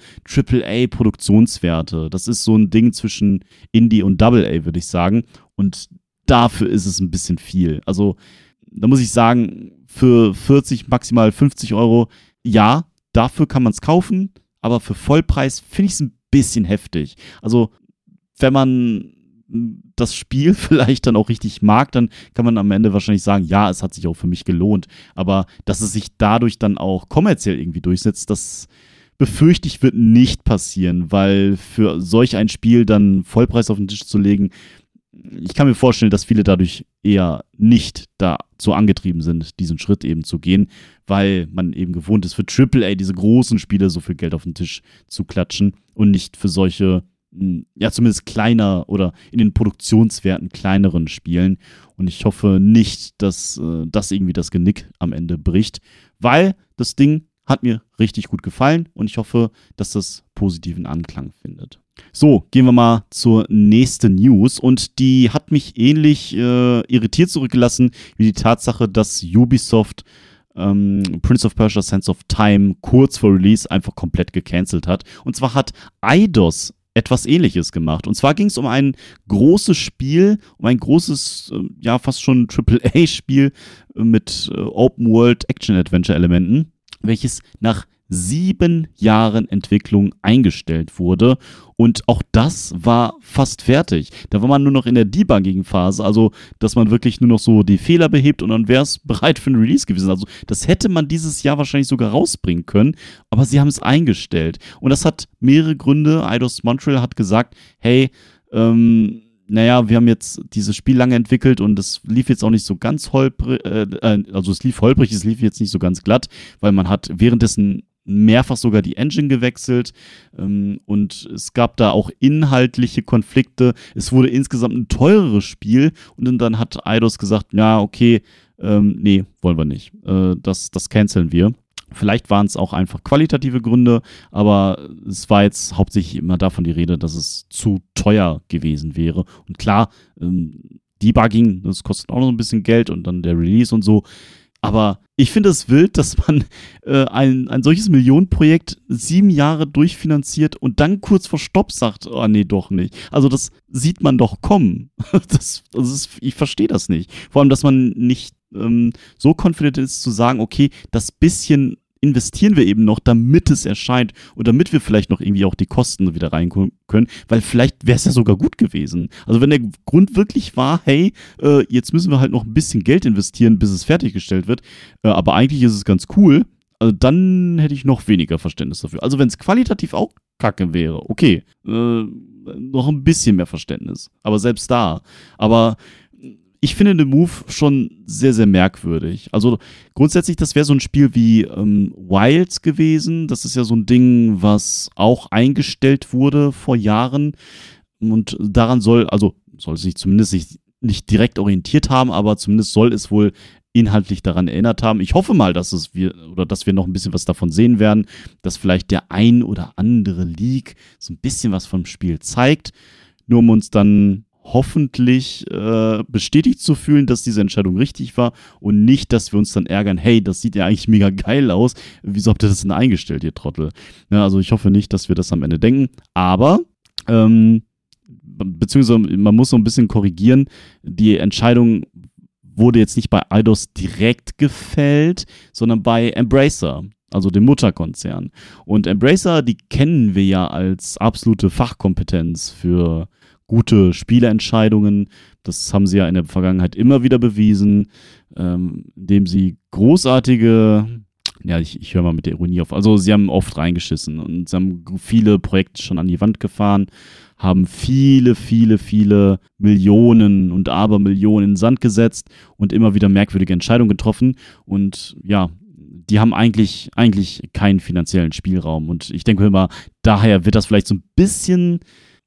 AAA-Produktionswerte. Das ist so ein Ding zwischen Indie und AA, würde ich sagen. Und dafür ist es ein bisschen viel. Also da muss ich sagen, für 40, maximal 50 €, ja, dafür kann man es kaufen, aber für Vollpreis finde ich es ein bisschen heftig. Also wenn man das Spiel vielleicht dann auch richtig mag, dann kann man am Ende wahrscheinlich sagen, ja, es hat sich auch für mich gelohnt. Aber dass es sich dadurch dann auch kommerziell irgendwie durchsetzt, das befürchte ich, wird nicht passieren, weil für solch ein Spiel dann Vollpreis auf den Tisch zu legen, ich kann mir vorstellen, dass viele dadurch eher nicht dazu angetrieben sind, diesen Schritt eben zu gehen, weil man eben gewohnt ist, für AAA diese großen Spiele so viel Geld auf den Tisch zu klatschen und nicht für solche, ja, zumindest kleiner oder in den Produktionswerten kleineren Spielen. Und ich hoffe nicht, dass das irgendwie das Genick am Ende bricht, weil das Ding hat mir richtig gut gefallen und ich hoffe, dass das positiven Anklang findet. So, gehen wir mal zur nächsten News und die hat mich ähnlich irritiert zurückgelassen wie die Tatsache, dass Ubisoft Prince of Persia Sands of Time kurz vor Release einfach komplett gecancelt hat. Und zwar hat Eidos etwas Ähnliches gemacht. Und zwar ging es um ein großes Spiel, um ein großes, ja fast schon AAA-Spiel mit Open-World-Action-Adventure-Elementen, welches nach 7 Jahren Entwicklung eingestellt wurde. Und auch das war fast fertig. Da war man nur noch in der Debugging-Phase, also dass man wirklich nur noch so die Fehler behebt und dann wäre es bereit für ein Release gewesen. Also das hätte man dieses Jahr wahrscheinlich sogar rausbringen können, aber sie haben es eingestellt. Und das hat mehrere Gründe. Eidos Montreal hat gesagt, hey, naja, wir haben jetzt dieses Spiel lange entwickelt und es lief jetzt auch nicht so ganz holprig, also es lief holprig, es lief jetzt nicht so ganz glatt, weil man hat währenddessen mehrfach sogar die Engine gewechselt und es gab da auch inhaltliche Konflikte. Es wurde insgesamt ein teureres Spiel und dann hat Eidos gesagt, ja, okay, nee, wollen wir nicht. Das canceln wir. Vielleicht waren es auch einfach qualitative Gründe, aber es war jetzt hauptsächlich immer davon die Rede, dass es zu teuer gewesen wäre. Und klar, Debugging, das kostet auch noch ein bisschen Geld und dann der Release und so. Aber ich finde es wild, dass man ein solches Millionenprojekt 7 Jahre durchfinanziert und dann kurz vor Stopp sagt, oh nee, doch nicht. Also das sieht man doch kommen. Ich verstehe das nicht. Vor allem, dass man nicht so confident ist zu sagen, okay, das bisschen investieren wir eben noch, damit es erscheint und damit wir vielleicht noch irgendwie auch die Kosten wieder reinkommen können, weil vielleicht wäre es ja sogar gut gewesen. Also wenn der Grund wirklich war, hey, jetzt müssen wir halt noch ein bisschen Geld investieren, bis es fertiggestellt wird, aber eigentlich ist es ganz cool, also dann hätte ich noch weniger Verständnis dafür. Also wenn es qualitativ auch kacke wäre, okay, noch ein bisschen mehr Verständnis, aber selbst da. Aber ich finde den Move schon sehr, sehr merkwürdig. Also grundsätzlich, das wäre so ein Spiel wie Wilds gewesen. Das ist ja so ein Ding, was auch eingestellt wurde vor Jahren. Und daran soll sich zumindest nicht direkt orientiert haben, aber zumindest soll es wohl inhaltlich daran erinnert haben. Ich hoffe mal, dass wir noch ein bisschen was davon sehen werden, dass vielleicht der ein oder andere Leak so ein bisschen was vom Spiel zeigt, nur um uns dann hoffentlich bestätigt zu fühlen, dass diese Entscheidung richtig war und nicht, dass wir uns dann ärgern, hey, das sieht ja eigentlich mega geil aus, wieso habt ihr das denn eingestellt, ihr Trottel? Ja, also ich hoffe nicht, dass wir das am Ende denken, aber beziehungsweise man muss so ein bisschen korrigieren, die Entscheidung wurde jetzt nicht bei Eidos direkt gefällt, sondern bei Embracer, also dem Mutterkonzern. Und Embracer, die kennen wir ja als absolute Fachkompetenz für gute Spieleentscheidungen. Das haben sie ja in der Vergangenheit immer wieder bewiesen, indem sie großartige, ja, ich höre mal mit der Ironie auf, also sie haben oft reingeschissen und sie haben viele Projekte schon an die Wand gefahren, haben viele, viele, viele Millionen und Abermillionen in den Sand gesetzt und immer wieder merkwürdige Entscheidungen getroffen und ja, die haben eigentlich keinen finanziellen Spielraum und ich denke immer, daher wird das vielleicht so ein bisschen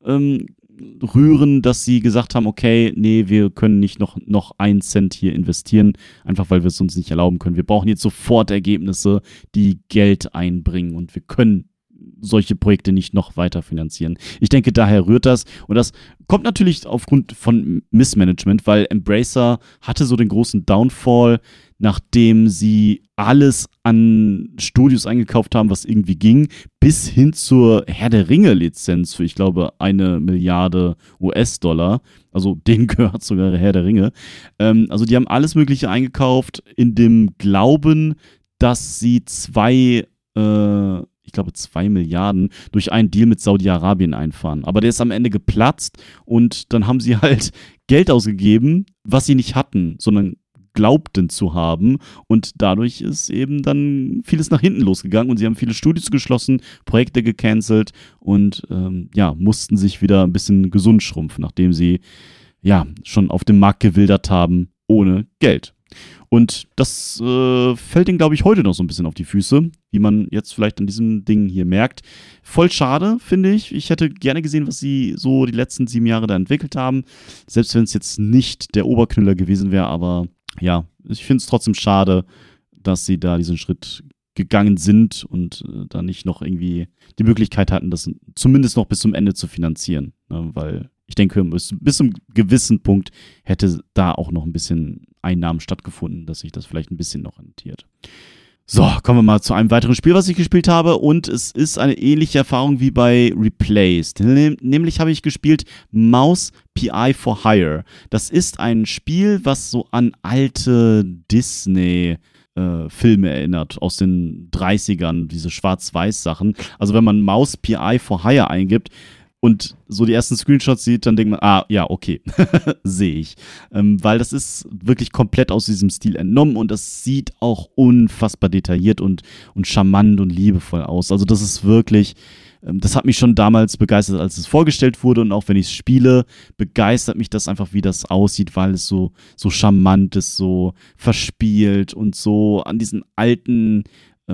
rühren, dass sie gesagt haben, okay, nee, wir können nicht noch 1 Cent hier investieren, einfach weil wir es uns nicht erlauben können. Wir brauchen jetzt sofort Ergebnisse, die Geld einbringen und wir können solche Projekte nicht noch weiter finanzieren. Ich denke, daher rührt das und das kommt natürlich aufgrund von Missmanagement, weil Embracer hatte so den großen Downfall, nachdem sie alles an Studios eingekauft haben, was irgendwie ging, bis hin zur Herr der Ringe-Lizenz für, ich glaube, 1 Milliarde US-Dollar. Also denen gehört sogar Herr der Ringe. Also die haben alles Mögliche eingekauft in dem Glauben, dass sie 2 Milliarden durch einen Deal mit Saudi-Arabien einfahren. Aber der ist am Ende geplatzt und dann haben sie halt Geld ausgegeben, was sie nicht hatten, sondern glaubten zu haben und dadurch ist eben dann vieles nach hinten losgegangen und sie haben viele Studios geschlossen, Projekte gecancelt und mussten sich wieder ein bisschen gesund schrumpfen, nachdem sie ja schon auf dem Markt gewildert haben ohne Geld. Und das fällt ihnen, glaube ich, heute noch so ein bisschen auf die Füße, wie man jetzt vielleicht an diesem Ding hier merkt. Voll schade, finde ich. Ich hätte gerne gesehen, was sie so die letzten 7 Jahre da entwickelt haben. Selbst wenn es jetzt nicht der Oberknüller gewesen wäre, aber ja, ich finde es trotzdem schade, dass sie da diesen Schritt gegangen sind und da nicht noch irgendwie die Möglichkeit hatten, das zumindest noch bis zum Ende zu finanzieren. Ne? Weil ich denke, bis zum gewissen Punkt hätte da auch noch ein bisschen Einnahmen stattgefunden, dass sich das vielleicht ein bisschen noch rentiert. So, kommen wir mal zu einem weiteren Spiel, was ich gespielt habe und es ist eine ähnliche Erfahrung wie bei Replaced. Nämlich habe ich gespielt Mouse P.I. for Hire. Das ist ein Spiel, was so an alte Disney-Filme erinnert, aus den 30ern, diese Schwarz-Weiß-Sachen. Also wenn man Mouse P.I. for Hire eingibt, und so die ersten Screenshots sieht, dann denkt man, ja, okay, sehe ich. Weil das ist wirklich komplett aus diesem Stil entnommen und das sieht auch unfassbar detailliert und charmant und liebevoll aus. Also das ist wirklich Das hat mich schon damals begeistert, als es vorgestellt wurde, und auch wenn ich es spiele, begeistert mich das einfach, wie das aussieht, weil es so charmant ist, so verspielt und so an diesen alten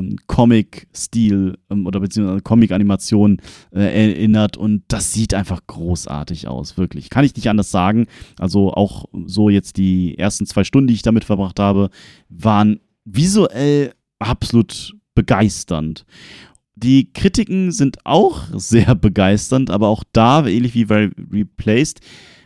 Comic-Stil oder beziehungsweise Comic-Animation erinnert, und das sieht einfach großartig aus, wirklich. Kann ich nicht anders sagen. Also auch so jetzt die ersten 2 Stunden, die ich damit verbracht habe, waren visuell absolut begeisternd. Die Kritiken sind auch sehr begeisternd, aber auch da, ähnlich wie bei Replaced,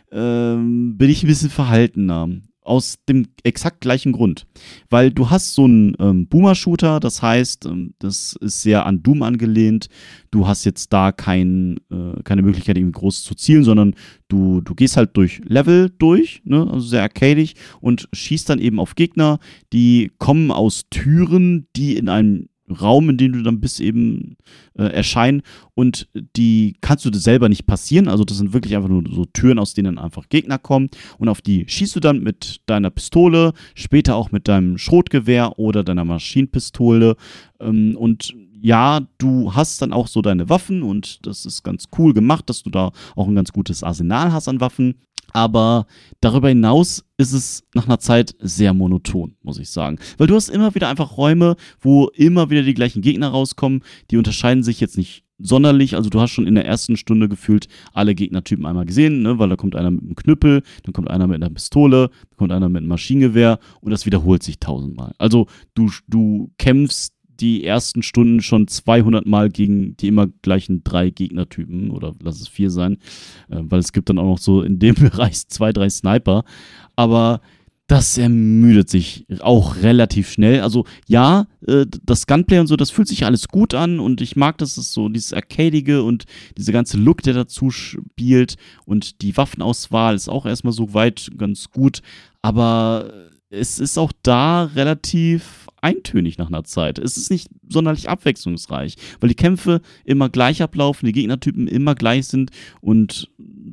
bin ich ein bisschen verhaltener. Aus dem exakt gleichen Grund. Weil du hast so einen Boomer-Shooter, das heißt, das ist sehr an Doom angelehnt. Du hast jetzt da keine Möglichkeit, irgendwie groß zu zielen, sondern du gehst halt durch Level durch, ne? Also sehr arcadisch, und schießt dann eben auf Gegner, die kommen aus Türen, die in einem Raum, in dem du dann bist, eben erscheinen, und die kannst du dir selber nicht passieren. Also das sind wirklich einfach nur so Türen, aus denen einfach Gegner kommen, und auf die schießt du dann mit deiner Pistole, später auch mit deinem Schrotgewehr oder deiner Maschinenpistole, und ja, du hast dann auch so deine Waffen, und das ist ganz cool gemacht, dass du da auch ein ganz gutes Arsenal hast an Waffen. Aber darüber hinaus ist es nach einer Zeit sehr monoton, muss ich sagen. Weil du hast immer wieder einfach Räume, wo immer wieder die gleichen Gegner rauskommen. Die unterscheiden sich jetzt nicht sonderlich. Also du hast schon in der ersten Stunde gefühlt alle Gegnertypen einmal gesehen, ne? Weil da kommt einer mit einem Knüppel, dann kommt einer mit einer Pistole, dann kommt einer mit einem Maschinengewehr, und das wiederholt sich 1000-mal. Also du kämpfst die ersten Stunden schon 200 Mal gegen die immer gleichen 3 Gegnertypen, oder lass es 4 sein, weil es gibt dann auch noch so in dem Bereich 2, 3 Sniper, aber das ermüdet sich auch relativ schnell. Also ja, das Gunplay und so, das fühlt sich alles gut an, und ich mag, dass es so dieses Arcadige und diese ganze Look, der dazu spielt, und die Waffenauswahl ist auch erstmal so weit ganz gut, aber es ist auch da relativ eintönig nach einer Zeit. Es ist nicht sonderlich abwechslungsreich, weil die Kämpfe immer gleich ablaufen, die Gegnertypen immer gleich sind, und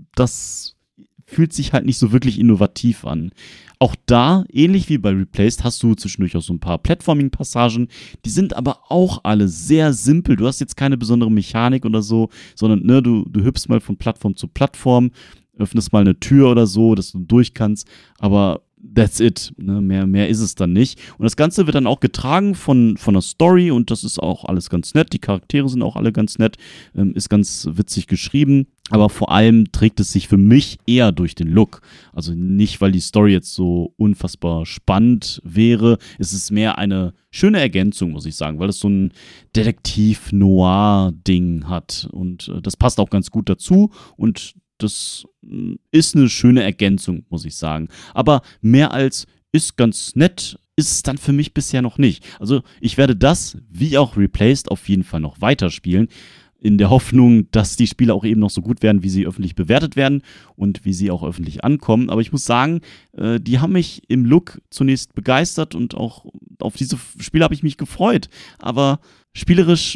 das fühlt sich halt nicht so wirklich innovativ an. Auch da, ähnlich wie bei Replaced, hast du zwischendurch auch so ein paar Platforming-Passagen, die sind aber auch alle sehr simpel. Du hast jetzt keine besondere Mechanik oder so, sondern ne, du hüpfst mal von Plattform zu Plattform, öffnest mal eine Tür oder so, dass du durch kannst, aber that's it, ne? Mehr ist es dann nicht. Und das Ganze wird dann auch getragen von der Story, und das ist auch alles ganz nett. Die Charaktere sind auch alle ganz nett, ist ganz witzig geschrieben, aber vor allem trägt es sich für mich eher durch den Look. Also nicht, weil die Story jetzt so unfassbar spannend wäre, es ist mehr eine schöne Ergänzung, muss ich sagen, weil es so ein Detektiv-Noir-Ding hat, und das passt auch ganz gut dazu, und das ist eine schöne Ergänzung, muss ich sagen. Aber mehr als ist ganz nett, ist es dann für mich bisher noch nicht. Also ich werde das, wie auch Replaced, auf jeden Fall noch weiterspielen, in der Hoffnung, dass die Spiele auch eben noch so gut werden, wie sie öffentlich bewertet werden und wie sie auch öffentlich ankommen. Aber ich muss sagen, die haben mich im Look zunächst begeistert, und auch auf diese Spiele habe ich mich gefreut. Aber spielerisch,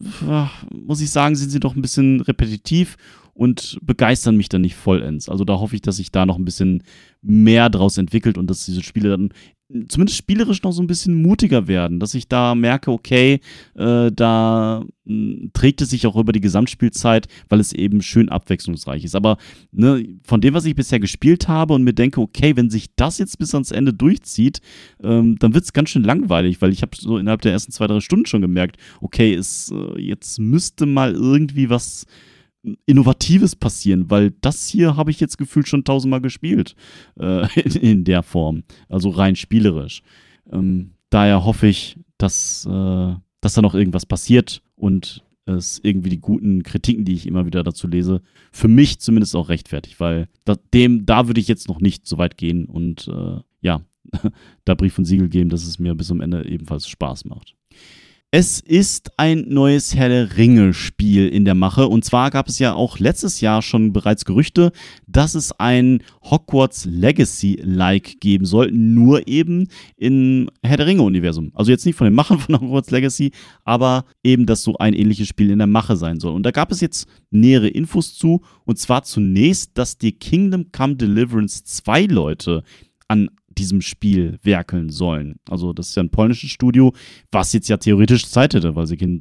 muss ich sagen, sind sie doch ein bisschen repetitiv und begeistern mich dann nicht vollends. Also da hoffe ich, dass sich da noch ein bisschen mehr draus entwickelt, und dass diese Spiele dann zumindest spielerisch noch so ein bisschen mutiger werden, dass ich da merke, okay, da trägt es sich auch über die Gesamtspielzeit, weil es eben schön abwechslungsreich ist. Aber ne, von dem, was ich bisher gespielt habe, und mir denke, okay, wenn sich das jetzt bis ans Ende durchzieht, dann wird es ganz schön langweilig, weil ich habe so innerhalb der ersten 2, 3 Stunden schon gemerkt, okay, jetzt müsste mal irgendwie was Innovatives passieren, weil das hier habe ich jetzt gefühlt schon 1000-mal gespielt in der Form, also rein spielerisch. Daher hoffe ich, dass da noch irgendwas passiert, und es irgendwie die guten Kritiken, die ich immer wieder dazu lese, für mich zumindest auch rechtfertigt, weil da würde ich jetzt noch nicht so weit gehen und ja, da Brief und Siegel geben, dass es mir bis zum Ende ebenfalls Spaß macht. Es ist ein neues Herr der Ringe-Spiel in der Mache, und zwar gab es ja auch letztes Jahr schon bereits Gerüchte, dass es ein Hogwarts Legacy-like geben soll, nur eben im Herr der Ringe-Universum. Also jetzt nicht von den Machern von Hogwarts Legacy, aber eben, dass so ein ähnliches Spiel in der Mache sein soll. Und da gab es jetzt nähere Infos zu, und zwar zunächst, dass die Kingdom Come Deliverance 2 Leute an diesem Spiel werkeln sollen. Also das ist ja ein polnisches Studio, was jetzt ja theoretisch Zeit hätte, weil sie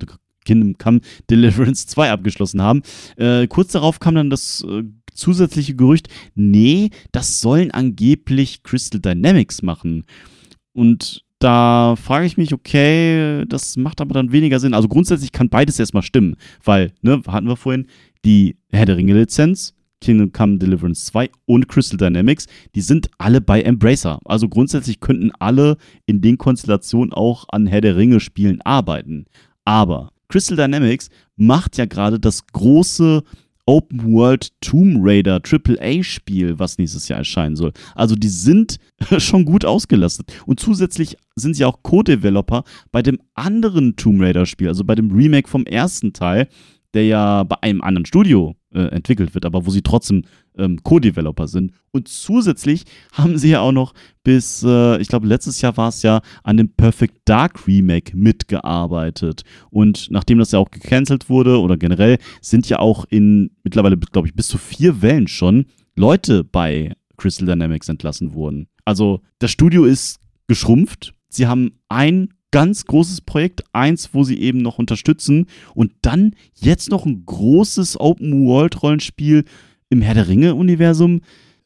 Kingdom Come Deliverance 2 abgeschlossen haben. Kurz darauf kam dann das zusätzliche Gerücht, nee, das sollen angeblich Crystal Dynamics machen. Und da frage ich mich, okay, das macht aber dann weniger Sinn. Also grundsätzlich kann beides erstmal stimmen, weil, hatten wir vorhin, die Herr der Ringe-Lizenz, Kingdom Come Deliverance 2 und Crystal Dynamics, die sind alle bei Embracer. Also grundsätzlich könnten alle in den Konstellationen auch an Herr der Ringe-Spielen arbeiten. Aber Crystal Dynamics macht ja gerade das große Open World Tomb Raider AAA-Spiel, was nächstes Jahr erscheinen soll. Also die sind schon gut ausgelastet. Und zusätzlich sind sie auch Co-Developer bei dem anderen Tomb Raider-Spiel, also bei dem Remake vom ersten Teil, der ja bei einem anderen Studio entwickelt wird, aber wo sie trotzdem Co-Developer sind. Und zusätzlich haben sie ja auch noch bis, ich glaube letztes Jahr war es ja, an dem Perfect Dark Remake mitgearbeitet. Und nachdem das ja auch gecancelt wurde oder generell, sind ja auch in mittlerweile, glaube ich, bis zu 4 Wellen schon Leute bei Crystal Dynamics entlassen worden. Also das Studio ist geschrumpft. Sie haben ein ganz großes Projekt, eins, wo sie eben noch unterstützen und dann jetzt noch ein großes Open-World-Rollenspiel im Herr der Ringe-Universum.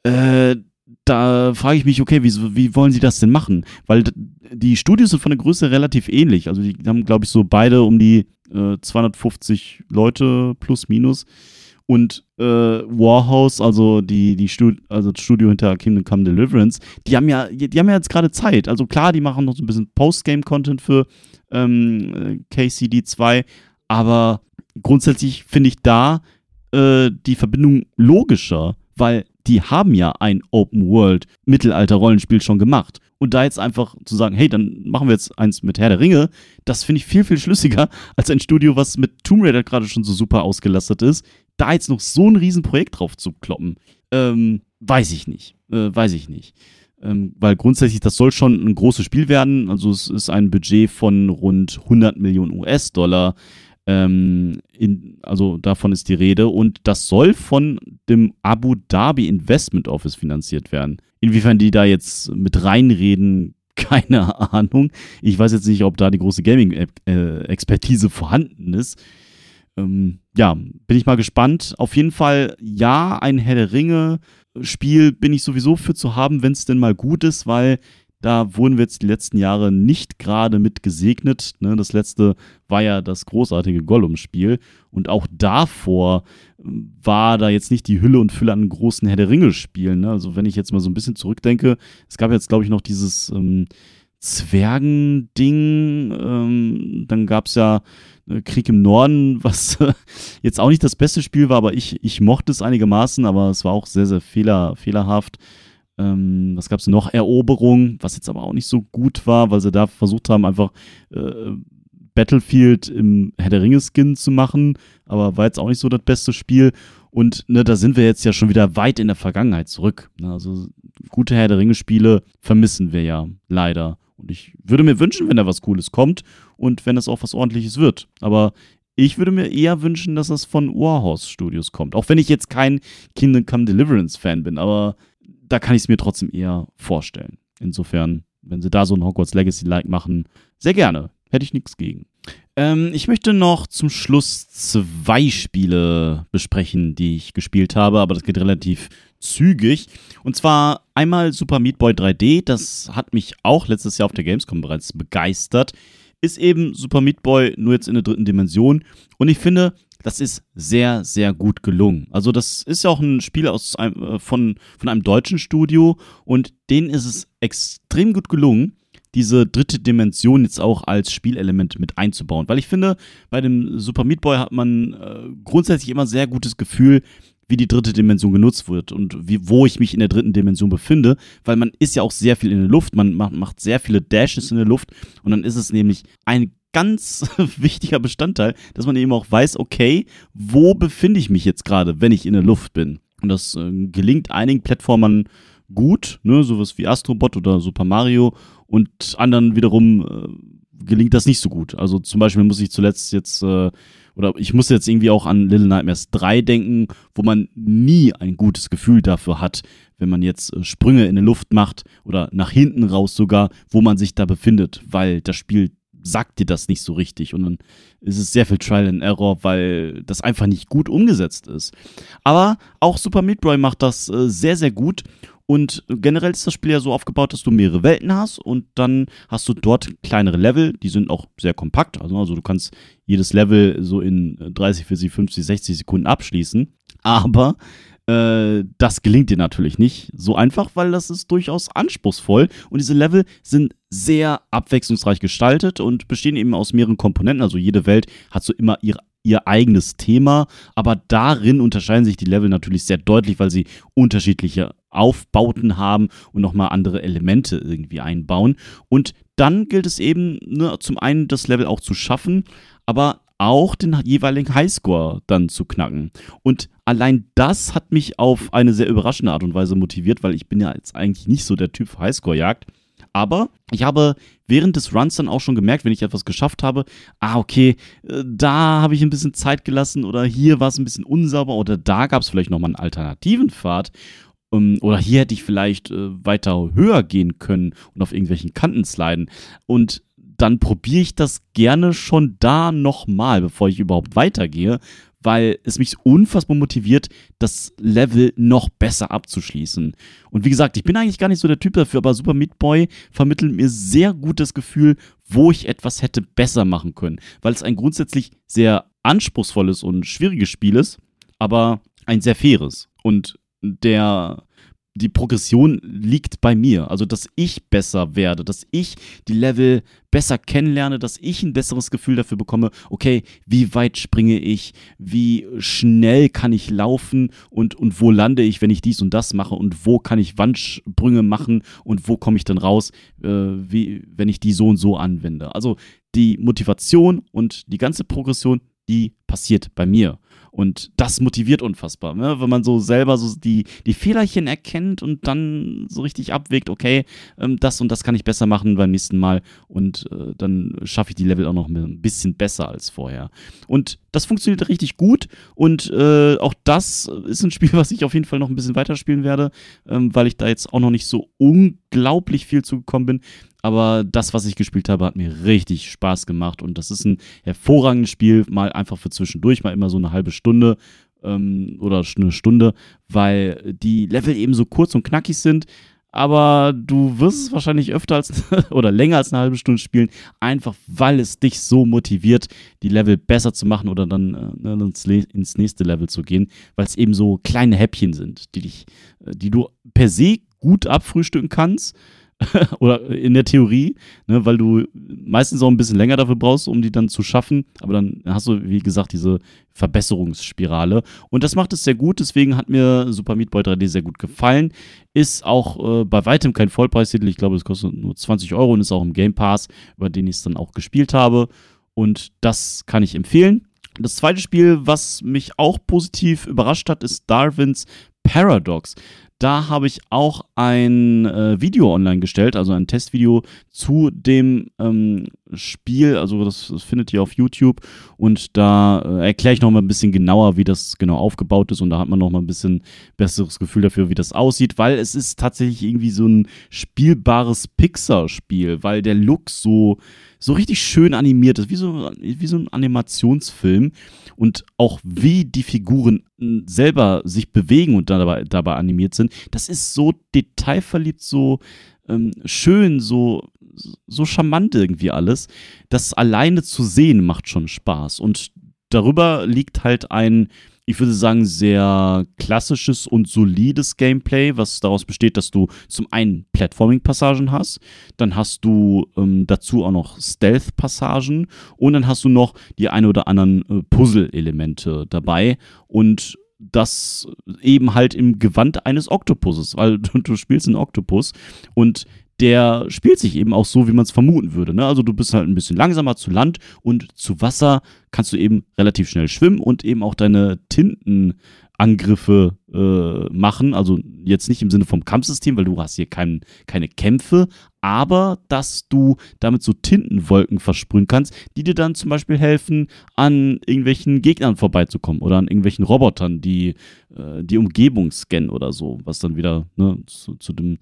Da frage ich mich, okay, wie wollen sie das denn machen? Weil die Studios sind von der Größe relativ ähnlich. Also die haben, glaube ich, so beide um die 250 Leute plus minus. Und Warhouse, also das Studio hinter Kingdom Come Deliverance, die haben ja jetzt gerade Zeit. Also klar, die machen noch so ein bisschen Postgame-Content für KCD 2, aber grundsätzlich finde ich da die Verbindung logischer, weil die haben ja ein Open-World-Mittelalter-Rollenspiel schon gemacht. Und da jetzt einfach zu sagen, hey, dann machen wir jetzt eins mit Herr der Ringe, das finde ich viel, viel schlüssiger als ein Studio, was mit Tomb Raider gerade schon so super ausgelastet ist. Da jetzt noch so ein Riesenprojekt drauf zu kloppen, weiß ich nicht. Weil grundsätzlich, das soll schon ein großes Spiel werden. Also es ist ein Budget von rund 100 Millionen US-Dollar. Also davon ist die Rede. Und das soll von dem Abu Dhabi Investment Office finanziert werden. Inwiefern die da jetzt mit reinreden, keine Ahnung. Ich weiß jetzt nicht, ob da die große Gaming-Expertise vorhanden ist. Bin ich mal gespannt. Auf jeden Fall, ja, ein Herr der Ringe-Spiel bin ich sowieso für zu haben, wenn es denn mal gut ist, weil da wurden wir jetzt die letzten Jahre nicht gerade mit gesegnet. Ne? Das letzte war ja das großartige Gollum-Spiel. Und auch davor war da jetzt nicht die Hülle und Fülle an großen Herr der Ringe-Spielen. Ne? Also wenn ich jetzt mal so ein bisschen zurückdenke, es gab jetzt, glaube ich, noch dieses Zwergending. Dann gab es ja Krieg im Norden, was jetzt auch nicht das beste Spiel war, aber ich mochte es einigermaßen, aber es war auch sehr, sehr fehlerhaft. Was gab es noch? Eroberung, was jetzt aber auch nicht so gut war, weil sie da versucht haben, einfach Battlefield im Herr der Ringe-Skin zu machen, aber war jetzt auch nicht so das beste Spiel. Und da sind wir jetzt ja schon wieder weit in der Vergangenheit zurück. Also gute Herr der Ringe-Spiele vermissen wir ja leider. Und ich würde mir wünschen, wenn da was Cooles kommt und wenn das auch was Ordentliches wird. Aber ich würde mir eher wünschen, dass das von Warhouse Studios kommt. Auch wenn ich jetzt kein Kingdom Come Deliverance-Fan bin, aber da kann ich es mir trotzdem eher vorstellen. Insofern, wenn sie da so ein Hogwarts Legacy-like machen, sehr gerne. Hätte ich nichts gegen. Ich möchte noch zum Schluss 2 Spiele besprechen, die ich gespielt habe, aber das geht relativ zügig. Und zwar einmal Super Meat Boy 3D, das hat mich auch letztes Jahr auf der Gamescom bereits begeistert. Ist eben Super Meat Boy nur jetzt in der 3. Dimension. Und ich finde, das ist sehr, sehr gut gelungen. Also das ist ja auch ein Spiel von einem deutschen Studio und denen ist es extrem gut gelungen, diese 3. Dimension jetzt auch als Spielelement mit einzubauen. Weil ich finde, bei dem Super Meat Boy hat man grundsätzlich immer sehr gutes Gefühl, wie die 3. Dimension genutzt wird und wo ich mich in der 3. Dimension befinde, weil man ist ja auch sehr viel in der Luft, man macht sehr viele Dashes in der Luft und dann ist es nämlich ein ganz wichtiger Bestandteil, dass man eben auch weiß, okay, wo befinde ich mich jetzt gerade, wenn ich in der Luft bin. Und das gelingt einigen Plattformern gut, ne, sowas wie Astrobot oder Super Mario und anderen wiederum gelingt das nicht so gut. Also zum Beispiel muss ich zuletzt jetzt ich muss jetzt irgendwie auch an Little Nightmares 3 denken, wo man nie ein gutes Gefühl dafür hat, wenn man jetzt Sprünge in der Luft macht oder nach hinten raus sogar, wo man sich da befindet, weil das Spiel sagt dir das nicht so richtig und dann ist es sehr viel Trial and Error, weil das einfach nicht gut umgesetzt ist. Aber auch Super Meat Boy macht das sehr, sehr gut. Und generell ist das Spiel ja so aufgebaut, dass du mehrere Welten hast und dann hast du dort kleinere Level, die sind auch sehr kompakt. Also du kannst jedes Level so in 30, 40, 50, 60 Sekunden abschließen. Aber das gelingt dir natürlich nicht so einfach, weil das ist durchaus anspruchsvoll. Und diese Level sind sehr abwechslungsreich gestaltet und bestehen eben aus mehreren Komponenten. Also jede Welt hat so immer ihr eigenes Thema, aber darin unterscheiden sich die Level natürlich sehr deutlich, weil sie unterschiedliche Aufbauten haben und nochmal andere Elemente irgendwie einbauen. Und dann gilt es eben, ne, zum einen das Level auch zu schaffen, aber auch den jeweiligen Highscore dann zu knacken. Und allein das hat mich auf eine sehr überraschende Art und Weise motiviert, weil ich bin ja jetzt eigentlich nicht so der Typ für Highscore-Jagd. Aber ich habe während des Runs dann auch schon gemerkt, wenn ich etwas geschafft habe, okay, da habe ich ein bisschen Zeit gelassen oder hier war es ein bisschen unsauber oder da gab es vielleicht nochmal einen alternativen Pfad. Oder hier hätte ich vielleicht weiter höher gehen können und auf irgendwelchen Kanten sliden. Und dann probiere ich das gerne schon da nochmal, bevor ich überhaupt weitergehe, weil es mich unfassbar motiviert, das Level noch besser abzuschließen. Und wie gesagt, ich bin eigentlich gar nicht so der Typ dafür, aber Super Meat Boy vermittelt mir sehr gut das Gefühl, wo ich etwas hätte besser machen können, weil es ein grundsätzlich sehr anspruchsvolles und schwieriges Spiel ist, aber ein sehr faires. Und die Progression liegt bei mir. Also, dass ich besser werde, dass ich die Level besser kennenlerne, dass ich ein besseres Gefühl dafür bekomme, okay, wie weit springe ich, wie schnell kann ich laufen und wo lande ich, wenn ich dies und das mache und wo kann ich Wandsprünge machen und wo komme ich dann raus, wenn ich die so und so anwende. Also, die Motivation und die ganze Progression, die passiert bei mir. Und das motiviert unfassbar, ne? Wenn man so selber so die Fehlerchen erkennt und dann so richtig abwägt, okay, das und das kann ich besser machen beim nächsten Mal und dann schaffe ich die Level auch noch ein bisschen besser als vorher. Und das funktioniert richtig gut und auch das ist ein Spiel, was ich auf jeden Fall noch ein bisschen weiterspielen werde, weil ich da jetzt auch noch nicht so unglaublich viel zugekommen bin. Aber das, was ich gespielt habe, hat mir richtig Spaß gemacht und das ist ein hervorragendes Spiel, mal einfach für zwischendurch, mal immer so eine halbe Stunde oder eine Stunde, weil die Level eben so kurz und knackig sind, aber du wirst es wahrscheinlich öfter als oder länger als eine halbe Stunde spielen, einfach weil es dich so motiviert, die Level besser zu machen oder dann ins nächste Level zu gehen, weil es eben so kleine Häppchen sind, die du per se gut abfrühstücken kannst. Oder in der Theorie, ne, weil du meistens auch ein bisschen länger dafür brauchst, um die dann zu schaffen. Aber dann hast du, wie gesagt, diese Verbesserungsspirale. Und das macht es sehr gut. Deswegen hat mir Super Meat Boy 3D sehr gut gefallen. Ist auch bei weitem kein Vollpreistitel. Ich glaube, es kostet nur 20 € und ist auch im Game Pass, über den ich es dann auch gespielt habe. Und das kann ich empfehlen. Das zweite Spiel, was mich auch positiv überrascht hat, ist Darwin's Paradox. Da habe ich auch ein Video online gestellt, also ein Testvideo zu dem Spiel. Also das findet ihr auf YouTube und da erkläre ich nochmal ein bisschen genauer, wie das genau aufgebaut ist und da hat man nochmal ein bisschen besseres Gefühl dafür, wie das aussieht, weil es ist tatsächlich irgendwie so ein spielbares Pixar-Spiel, weil der Look so richtig schön animiert ist, wie so ein Animationsfilm und auch wie die Figuren selber sich bewegen und dabei animiert sind, das ist so detailverliebt, so schön, so charmant irgendwie alles. Das alleine zu sehen macht schon Spaß und darüber liegt halt ein, ich würde sagen, sehr klassisches und solides Gameplay, was daraus besteht, dass du zum einen Platforming-Passagen hast, dann hast du dazu auch noch Stealth-Passagen und dann hast du noch die ein oder anderen Puzzle-Elemente dabei und das eben halt im Gewand eines Oktopuses, weil du spielst einen Oktopus und der spielt sich eben auch so, wie man es vermuten würde. Ne? Also du bist halt ein bisschen langsamer zu Land und zu Wasser kannst du eben relativ schnell schwimmen und eben auch deine Tinten Angriffe machen, also jetzt nicht im Sinne vom Kampfsystem, weil du hast hier keine Kämpfe, aber dass du damit so Tintenwolken versprühen kannst, die dir dann zum Beispiel helfen, an irgendwelchen Gegnern vorbeizukommen oder an irgendwelchen Robotern, die die Umgebung scannen oder so, was dann wieder zu dem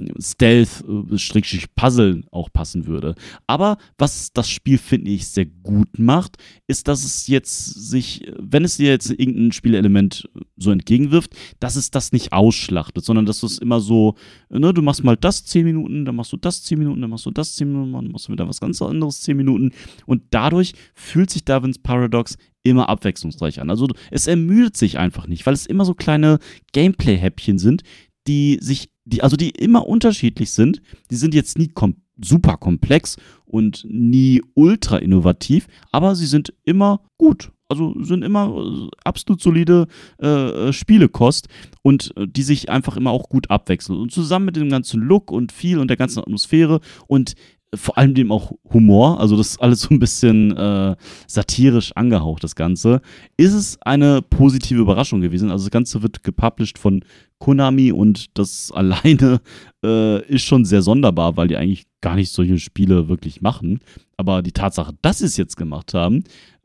Stealth-Puzzle auch passen würde. Aber was das Spiel, finde ich, sehr gut macht, ist, dass es jetzt wenn es dir jetzt irgendein Spielelement so entgegenwirft, dass es das nicht ausschlachtet, sondern dass du es immer so, du machst mal das 10 Minuten, dann machst du das 10 Minuten, dann machst du das 10 Minuten, dann machst du wieder was ganz anderes 10 Minuten und dadurch fühlt sich Darwin's Paradox immer abwechslungsreich an. Also es ermüdet sich einfach nicht, weil es immer so kleine Gameplay-Häppchen sind, die immer unterschiedlich sind. Die sind jetzt nie super komplex und nie ultra innovativ, aber sie sind immer gut. Also sind immer absolut solide Spielekost und die sich einfach immer auch gut abwechseln. Und zusammen mit dem ganzen Look und Feel und der ganzen Atmosphäre und vor allem dem auch Humor, also das ist alles so ein bisschen satirisch angehaucht, das Ganze, ist es eine positive Überraschung gewesen. Also das Ganze wird gepublished von Konami und das alleine ist schon sehr sonderbar, weil die eigentlich gar nicht solche Spiele wirklich machen. Aber die Tatsache, dass sie es jetzt gemacht haben,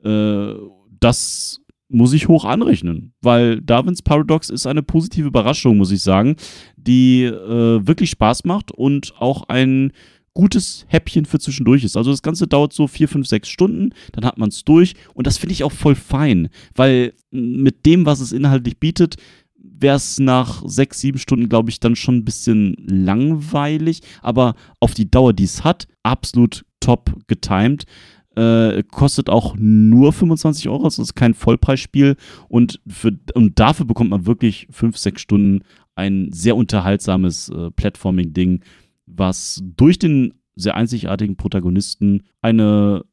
das muss ich hoch anrechnen, weil Darwin's Paradox ist eine positive Überraschung, muss ich sagen, die wirklich Spaß macht und auch ein gutes Häppchen für zwischendurch ist. Also das Ganze dauert so 4, 5, 6 Stunden, dann hat man es durch und das finde ich auch voll fein, weil mit dem, was es inhaltlich bietet, wäre es nach 6, 7 Stunden, glaube ich, dann schon ein bisschen langweilig, aber auf die Dauer, die es hat, absolut top getimed. Kostet auch nur 25 Euro, also das ist kein Vollpreisspiel und dafür bekommt man wirklich 5, 6 Stunden ein sehr unterhaltsames Platforming-Ding, was durch den sehr einzigartigen Protagonisten eine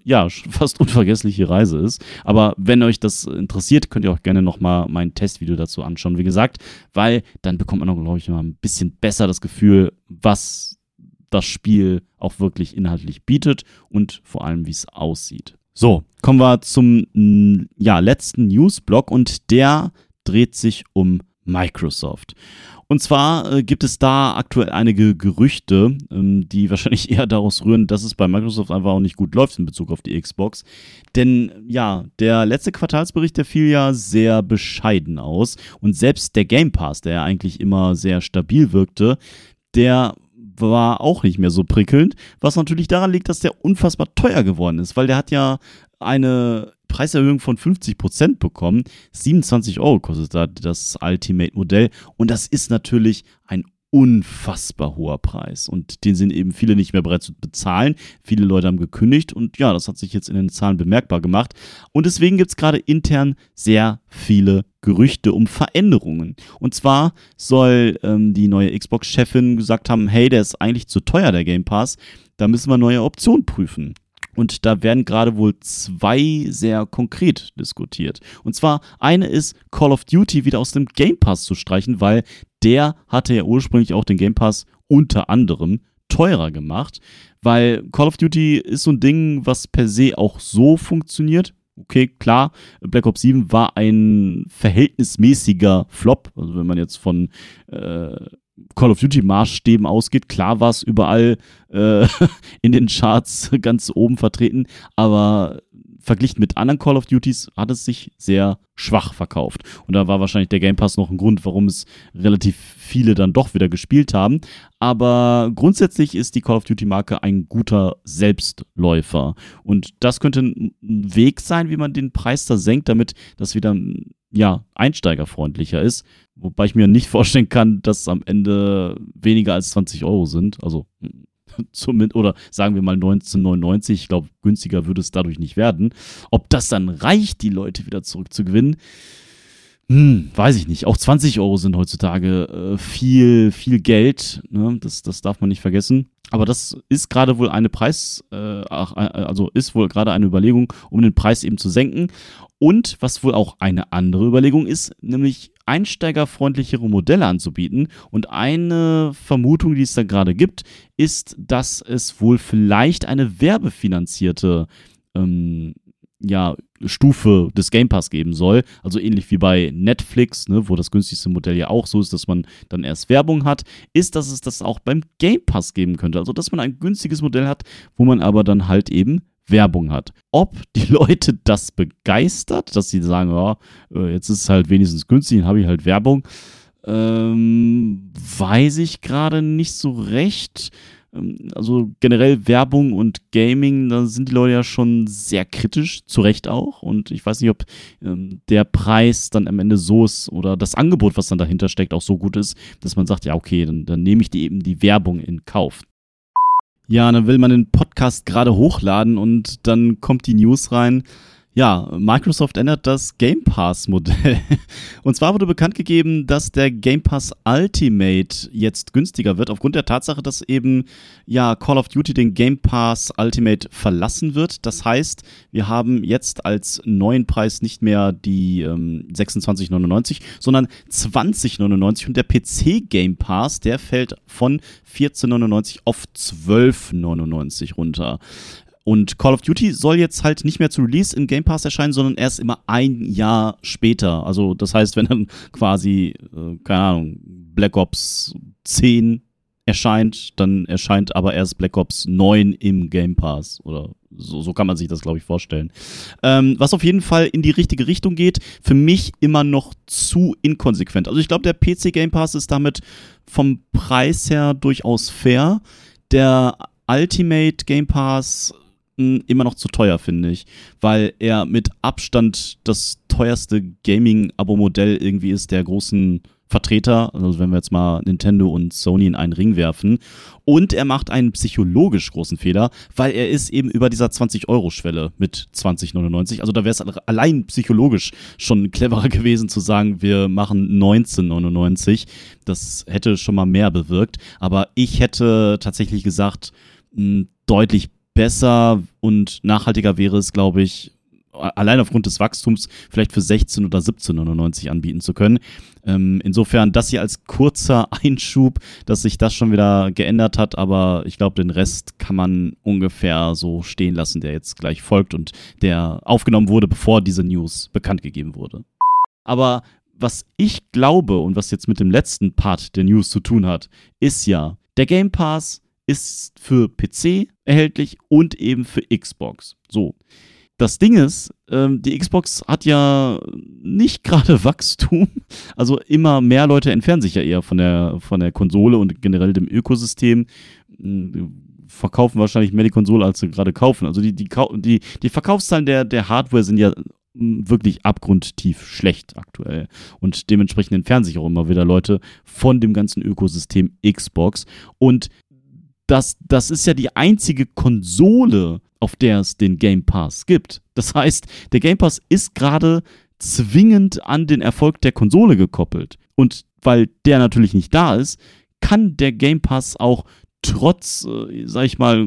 fast unvergessliche Reise ist. Aber wenn euch das interessiert, könnt ihr auch gerne nochmal mein Testvideo dazu anschauen, wie gesagt, weil dann bekommt man auch, glaube ich, mal ein bisschen besser das Gefühl, was das Spiel auch wirklich inhaltlich bietet und vor allem, wie es aussieht. So, kommen wir zum letzten Newsblock und der dreht sich um Microsoft. Und zwar gibt es da aktuell einige Gerüchte, die wahrscheinlich eher daraus rühren, dass es bei Microsoft einfach auch nicht gut läuft in Bezug auf die Xbox. Denn ja, der letzte Quartalsbericht, der fiel ja sehr bescheiden aus. Und selbst der Game Pass, der ja eigentlich immer sehr stabil wirkte, der war auch nicht mehr so prickelnd, was natürlich daran liegt, dass der unfassbar teuer geworden ist, weil der hat ja eine Preiserhöhung von 50% bekommen. 27 Euro kostet da das Ultimate-Modell und das ist natürlich ein unfassbar hoher Preis und den sind eben viele nicht mehr bereit zu bezahlen. Viele Leute haben gekündigt und ja, das hat sich jetzt in den Zahlen bemerkbar gemacht und deswegen gibt es gerade intern sehr viele Gerüchte um Veränderungen. Und zwar soll die neue Xbox-Chefin gesagt haben, hey, der ist eigentlich zu teuer, der Game Pass, da müssen wir neue Optionen prüfen. Und da werden gerade wohl 2 sehr konkret diskutiert. Und zwar eine ist, Call of Duty wieder aus dem Game Pass zu streichen, weil der hatte ja ursprünglich auch den Game Pass unter anderem teurer gemacht, weil Call of Duty ist so ein Ding, was per se auch so funktioniert. Okay, klar, Black Ops 7 war ein verhältnismäßiger Flop, also wenn man jetzt von Call of Duty Maßstäben ausgeht. Klar war es überall in den Charts ganz oben vertreten, aber verglichen mit anderen Call of Duties hat es sich sehr schwach verkauft. Und da war wahrscheinlich der Game Pass noch ein Grund, warum es relativ viele dann doch wieder gespielt haben. Aber grundsätzlich ist die Call of Duty Marke ein guter Selbstläufer. Und das könnte ein Weg sein, wie man den Preis da senkt, damit das wieder einsteigerfreundlicher ist. Wobei ich mir nicht vorstellen kann, dass es am Ende weniger als 20 Euro sind. Also zumindest, oder sagen wir mal 19,99. Ich glaube, günstiger würde es dadurch nicht werden. Ob das dann reicht, die Leute wieder zurückzugewinnen, weiß ich nicht. Auch 20 Euro sind heutzutage viel, viel Geld. Ne? Das darf man nicht vergessen. Aber das ist gerade wohl eine ist wohl gerade eine Überlegung, um den Preis eben zu senken. Und was wohl auch eine andere Überlegung ist, nämlich einsteigerfreundlichere Modelle anzubieten. Und eine Vermutung, die es da gerade gibt, ist, dass es wohl vielleicht eine werbefinanzierte Stufe des Game Pass geben soll. Also ähnlich wie bei Netflix, ne, wo das günstigste Modell ja auch so ist, dass man dann erst Werbung hat, ist, dass es das auch beim Game Pass geben könnte. Also dass man ein günstiges Modell hat, wo man aber dann halt eben Werbung hat. Ob die Leute das begeistert, dass sie sagen, ja, jetzt ist es halt wenigstens günstig, dann habe ich halt Werbung, weiß ich gerade nicht so recht. Also generell Werbung und Gaming, da sind die Leute ja schon sehr kritisch, zu Recht auch. Und ich weiß nicht, ob der Preis dann am Ende so ist oder das Angebot, was dann dahinter steckt, auch so gut ist, dass man sagt, ja okay, dann nehme ich eben die Werbung in Kauf. Ja, dann will man den Podcast gerade hochladen und dann kommt die News rein. Ja, Microsoft ändert das Game Pass-Modell. Und zwar wurde bekannt gegeben, dass der Game Pass Ultimate jetzt günstiger wird, aufgrund der Tatsache, dass eben Call of Duty den Game Pass Ultimate verlassen wird. Das heißt, wir haben jetzt als neuen Preis nicht mehr die 26,99, sondern 20,99 und der PC Game Pass, der fällt von 14,99 auf 12,99 runter. Und Call of Duty soll jetzt halt nicht mehr zu Release im Game Pass erscheinen, sondern erst immer ein Jahr später. Also das heißt, wenn dann quasi, keine Ahnung, Black Ops 10 erscheint, dann erscheint aber erst Black Ops 9 im Game Pass. Oder so kann man sich das, glaube ich, vorstellen. Was auf jeden Fall in die richtige Richtung geht, für mich immer noch zu inkonsequent. Also ich glaube, der PC Game Pass ist damit vom Preis her durchaus fair. Der Ultimate Game Pass immer noch zu teuer, finde ich, weil er mit Abstand das teuerste Gaming-Abo-Modell irgendwie ist der großen Vertreter, also wenn wir jetzt mal Nintendo und Sony in einen Ring werfen. Und er macht einen psychologisch großen Fehler, weil er ist eben über dieser 20-Euro-Schwelle mit 20,99. Also da wäre es allein psychologisch schon cleverer gewesen zu sagen, wir machen 19,99. Das hätte schon mal mehr bewirkt. Aber ich hätte tatsächlich gesagt, deutlich besser und nachhaltiger wäre es, glaube ich, allein aufgrund des Wachstums vielleicht für 16 oder 17,99 anbieten zu können. Insofern das hier als kurzer Einschub, dass sich das schon wieder geändert hat, aber ich glaube, den Rest kann man ungefähr so stehen lassen, der jetzt gleich folgt und der aufgenommen wurde, bevor diese News bekannt gegeben wurde. Aber was ich glaube und was jetzt mit dem letzten Part der News zu tun hat, ist ja, der Game Pass ist für PC erhältlich und eben für Xbox. So. Das Ding ist, die Xbox hat ja nicht gerade Wachstum. Also immer mehr Leute entfernen sich ja eher von der Konsole und generell dem Ökosystem. Verkaufen wahrscheinlich mehr die Konsole, als sie gerade kaufen. Also die Verkaufszahlen der Hardware sind ja wirklich abgrundtief schlecht aktuell. Und dementsprechend entfernen sich auch immer wieder Leute von dem ganzen Ökosystem Xbox. Und das ist ja die einzige Konsole, auf der es den Game Pass gibt. Das heißt, der Game Pass ist gerade zwingend an den Erfolg der Konsole gekoppelt. Und weil der natürlich nicht da ist, kann der Game Pass auch trotz, sag ich mal,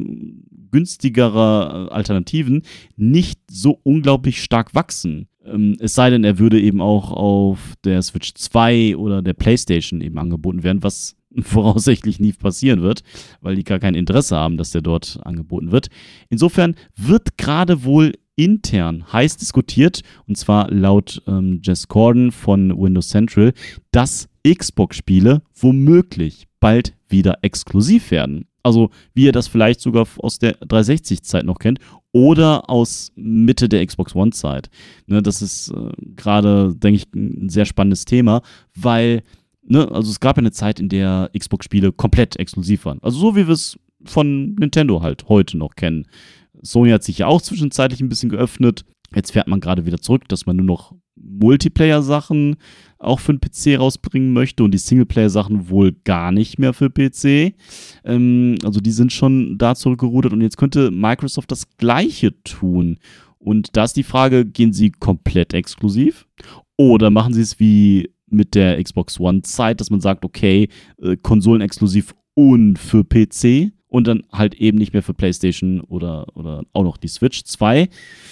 günstigerer Alternativen nicht so unglaublich stark wachsen. Es sei denn, er würde eben auch auf der Switch 2 oder der PlayStation eben angeboten werden, was voraussichtlich nie passieren wird, weil die gar kein Interesse haben, dass der dort angeboten wird. Insofern wird gerade wohl intern heiß diskutiert, und zwar laut Jess Corden von Windows Central, dass Xbox-Spiele womöglich bald wieder exklusiv werden. Also wie ihr das vielleicht sogar aus der 360-Zeit noch kennt oder aus Mitte der Xbox One-Zeit. Ne, das ist gerade, denke ich, ein sehr spannendes Thema, weil also es gab ja eine Zeit, in der Xbox-Spiele komplett exklusiv waren. Also so wie wir es von Nintendo halt heute noch kennen. Sony hat sich ja auch zwischenzeitlich ein bisschen geöffnet. Jetzt fährt man gerade wieder zurück, dass man nur noch Multiplayer-Sachen auch für den PC rausbringen möchte und die Singleplayer-Sachen wohl gar nicht mehr für PC. Also die sind schon da zurückgerudert und jetzt könnte Microsoft das Gleiche tun. Und da ist die Frage, gehen sie komplett exklusiv oder machen sie es wie mit der Xbox One-Zeit, dass man sagt, okay, konsolenexklusiv und für PC und dann halt eben nicht mehr für PlayStation oder auch noch die Switch 2.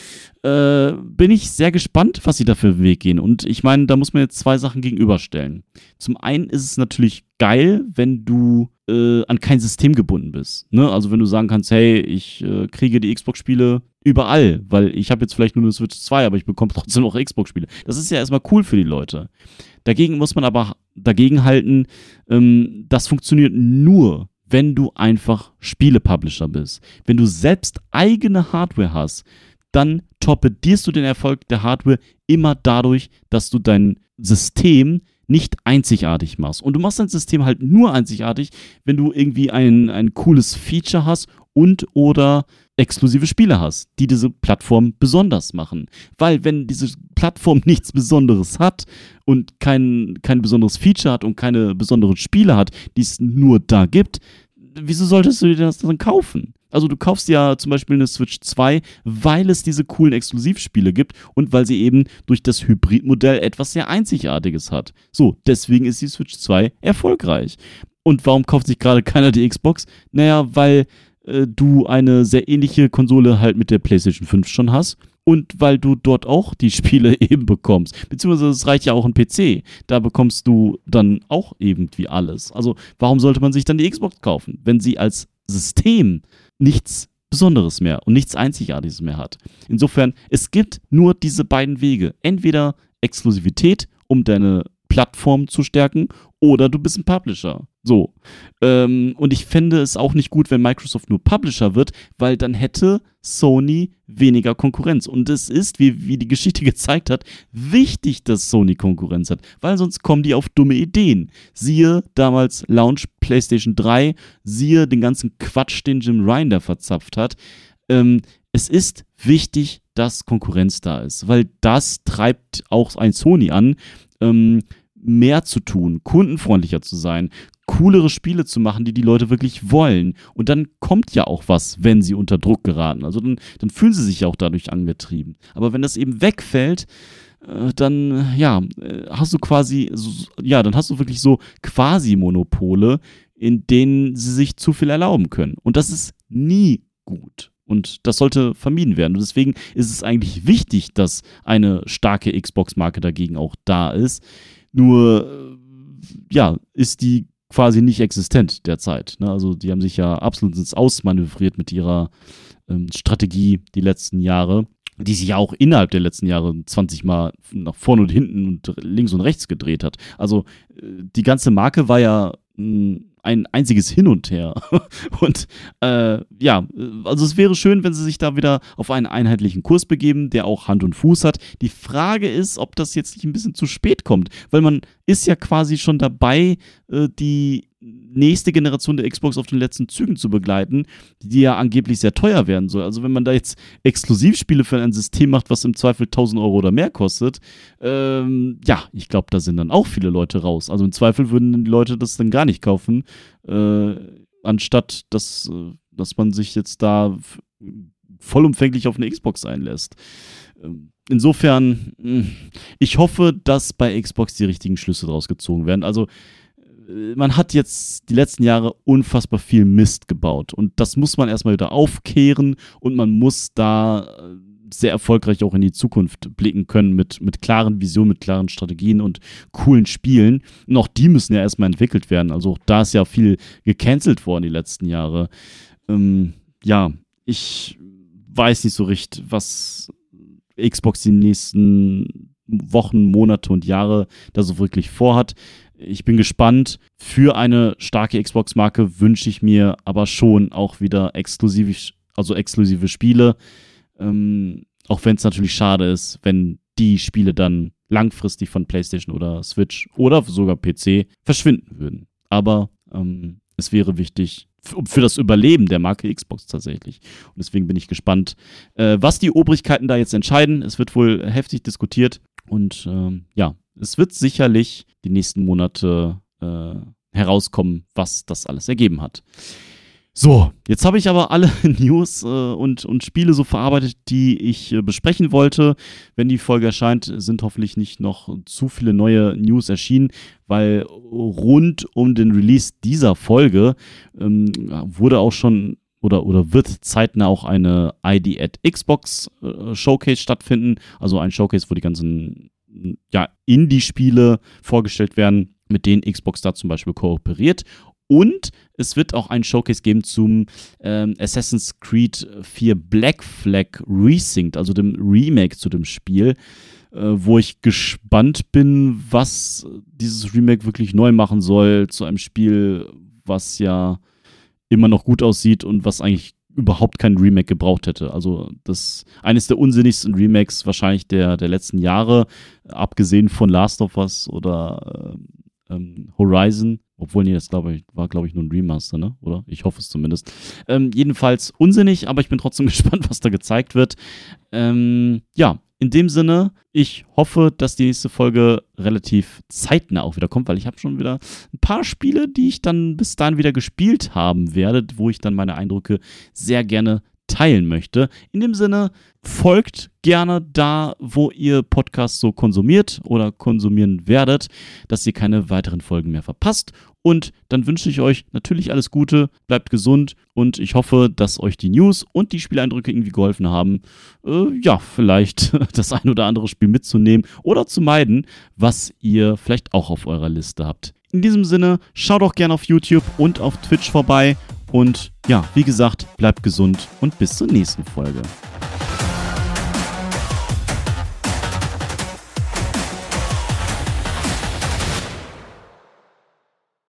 bin ich sehr gespannt, was sie da für einen Weg gehen. Und ich meine, da muss man jetzt zwei Sachen gegenüberstellen. Zum einen ist es natürlich geil, wenn du an kein System gebunden bist. Ne? Also wenn du sagen kannst, hey, ich kriege die Xbox-Spiele überall, weil ich habe jetzt vielleicht nur eine Switch 2, aber ich bekomme trotzdem noch Xbox-Spiele. Das ist ja erstmal cool für die Leute. Dagegen muss man aber dagegen halten, das funktioniert nur, wenn du einfach Spiele-Publisher bist. Wenn du selbst eigene Hardware hast, dann torpedierst du den Erfolg der Hardware immer dadurch, dass du dein System nicht einzigartig machst. Und du machst dein System halt nur einzigartig, wenn du irgendwie ein cooles Feature hast und oder exklusive Spiele hast, die diese Plattform besonders machen. Weil wenn diese Plattform nichts Besonderes hat und kein besonderes Feature hat und keine besonderen Spiele hat, die es nur da gibt, wieso solltest du dir das dann kaufen? Also du kaufst ja zum Beispiel eine Switch 2, weil es diese coolen Exklusivspiele gibt und weil sie eben durch das Hybridmodell etwas sehr Einzigartiges hat. So, deswegen ist die Switch 2 erfolgreich. Und warum kauft sich gerade keiner die Xbox? Naja, weil du eine sehr ähnliche Konsole halt mit der PlayStation 5 schon hast und weil du dort auch die Spiele eben bekommst. Beziehungsweise es reicht ja auch ein PC. Da bekommst du dann auch irgendwie alles. Also warum sollte man sich dann die Xbox kaufen, wenn sie als System nichts Besonderes mehr und nichts Einzigartiges mehr hat? Insofern, es gibt nur diese beiden Wege. Entweder Exklusivität, um deine Plattform zu stärken, oder du bist ein Publisher. So. Und ich fände es auch nicht gut, wenn Microsoft nur Publisher wird, weil dann hätte Sony weniger Konkurrenz. Und es ist, wie die Geschichte gezeigt hat, wichtig, dass Sony Konkurrenz hat, weil sonst kommen die auf dumme Ideen. Siehe damals Launch PlayStation 3, siehe den ganzen Quatsch, den Jim Ryan da verzapft hat. Es ist wichtig, dass Konkurrenz da ist, weil das treibt auch ein Sony an, mehr zu tun, kundenfreundlicher zu sein, coolere Spiele zu machen, die die Leute wirklich wollen. Und dann kommt ja auch was, wenn sie unter Druck geraten. Also dann fühlen sie sich ja auch dadurch angetrieben. Aber wenn das eben wegfällt, dann hast du dann hast du wirklich so Quasi-Monopole, in denen sie sich zu viel erlauben können. Und das ist nie gut. Und das sollte vermieden werden. Und deswegen ist es eigentlich wichtig, dass eine starke Xbox-Marke dagegen auch da ist. Nur, ist die quasi nicht existent derzeit. Ne? Also die haben sich ja absolut ins Ausmanövriert mit ihrer Strategie die letzten Jahre, die sich ja auch innerhalb der letzten Jahre 20 Mal nach vorne und hinten und links und rechts gedreht hat. Also die ganze Marke war ja ein einziges Hin und Her. Und also es wäre schön, wenn sie sich da wieder auf einen einheitlichen Kurs begeben, der auch Hand und Fuß hat. Die Frage ist, ob das jetzt nicht ein bisschen zu spät kommt, weil man ist ja quasi schon dabei, die nächste Generation der Xbox auf den letzten Zügen zu begleiten, die ja angeblich sehr teuer werden soll. Also wenn man da jetzt Exklusivspiele für ein System macht, was im Zweifel 1.000 Euro oder mehr kostet, ich glaube, da sind dann auch viele Leute raus. Also im Zweifel würden die Leute das dann gar nicht kaufen, anstatt dass man sich jetzt da vollumfänglich auf eine Xbox einlässt. Insofern, ich hoffe, dass bei Xbox die richtigen Schlüsse draus gezogen werden. Also man hat jetzt die letzten Jahre unfassbar viel Mist gebaut und das muss man erstmal wieder aufkehren und man muss da sehr erfolgreich auch in die Zukunft blicken können mit klaren Visionen, mit klaren Strategien und coolen Spielen. Und auch die müssen ja erstmal entwickelt werden. Also auch da ist ja viel gecancelt worden die letzten Jahre. Ich weiß nicht so recht, was Xbox die nächsten Wochen, Monate und Jahre da so wirklich vorhat. Ich bin gespannt. Für eine starke Xbox-Marke wünsche ich mir aber schon auch wieder exklusive Spiele. Auch wenn es natürlich schade ist, wenn die Spiele dann langfristig von PlayStation oder Switch oder sogar PC verschwinden würden. Aber es wäre wichtig für das Überleben der Marke Xbox tatsächlich. Und deswegen bin ich gespannt, was die Obrigkeiten da jetzt entscheiden. Es wird wohl heftig diskutiert und es wird sicherlich die nächsten Monate herauskommen, was das alles ergeben hat. So, jetzt habe ich aber alle News und Spiele so verarbeitet, die ich besprechen wollte. Wenn die Folge erscheint, sind hoffentlich nicht noch zu viele neue News erschienen, weil rund um den Release dieser Folge wurde auch schon oder wird zeitnah auch eine ID at Xbox Showcase stattfinden. Also ein Showcase, wo die ganzen Indie-Spiele vorgestellt werden, mit denen Xbox da zum Beispiel kooperiert. Und es wird auch ein Showcase geben zum Assassin's Creed 4 Black Flag Resynced, also dem Remake zu dem Spiel, wo ich gespannt bin, was dieses Remake wirklich neu machen soll zu einem Spiel, was ja immer noch gut aussieht und was eigentlich überhaupt kein Remake gebraucht hätte. Also das eines der unsinnigsten Remakes wahrscheinlich der letzten Jahre, abgesehen von Last of Us oder Horizon. Obwohl, das war, glaube ich, nur ein Remaster, ne? Oder? Ich hoffe es zumindest. Jedenfalls unsinnig, aber ich bin trotzdem gespannt, was da gezeigt wird. In dem Sinne, ich hoffe, dass die nächste Folge relativ zeitnah auch wieder kommt, weil ich habe schon wieder ein paar Spiele, die ich dann bis dahin wieder gespielt haben werde, wo ich dann meine Eindrücke sehr gerne teilen möchte. In dem Sinne, folgt gerne da, wo ihr Podcasts so konsumiert oder konsumieren werdet, dass ihr keine weiteren Folgen mehr verpasst. Und dann wünsche ich euch natürlich alles Gute, bleibt gesund und ich hoffe, dass euch die News und die Spieleindrücke irgendwie geholfen haben, vielleicht das ein oder andere Spiel mitzunehmen oder zu meiden, was ihr vielleicht auch auf eurer Liste habt. In diesem Sinne, schaut auch gerne auf YouTube und auf Twitch vorbei. Und ja, wie gesagt, bleibt gesund und bis zur nächsten Folge.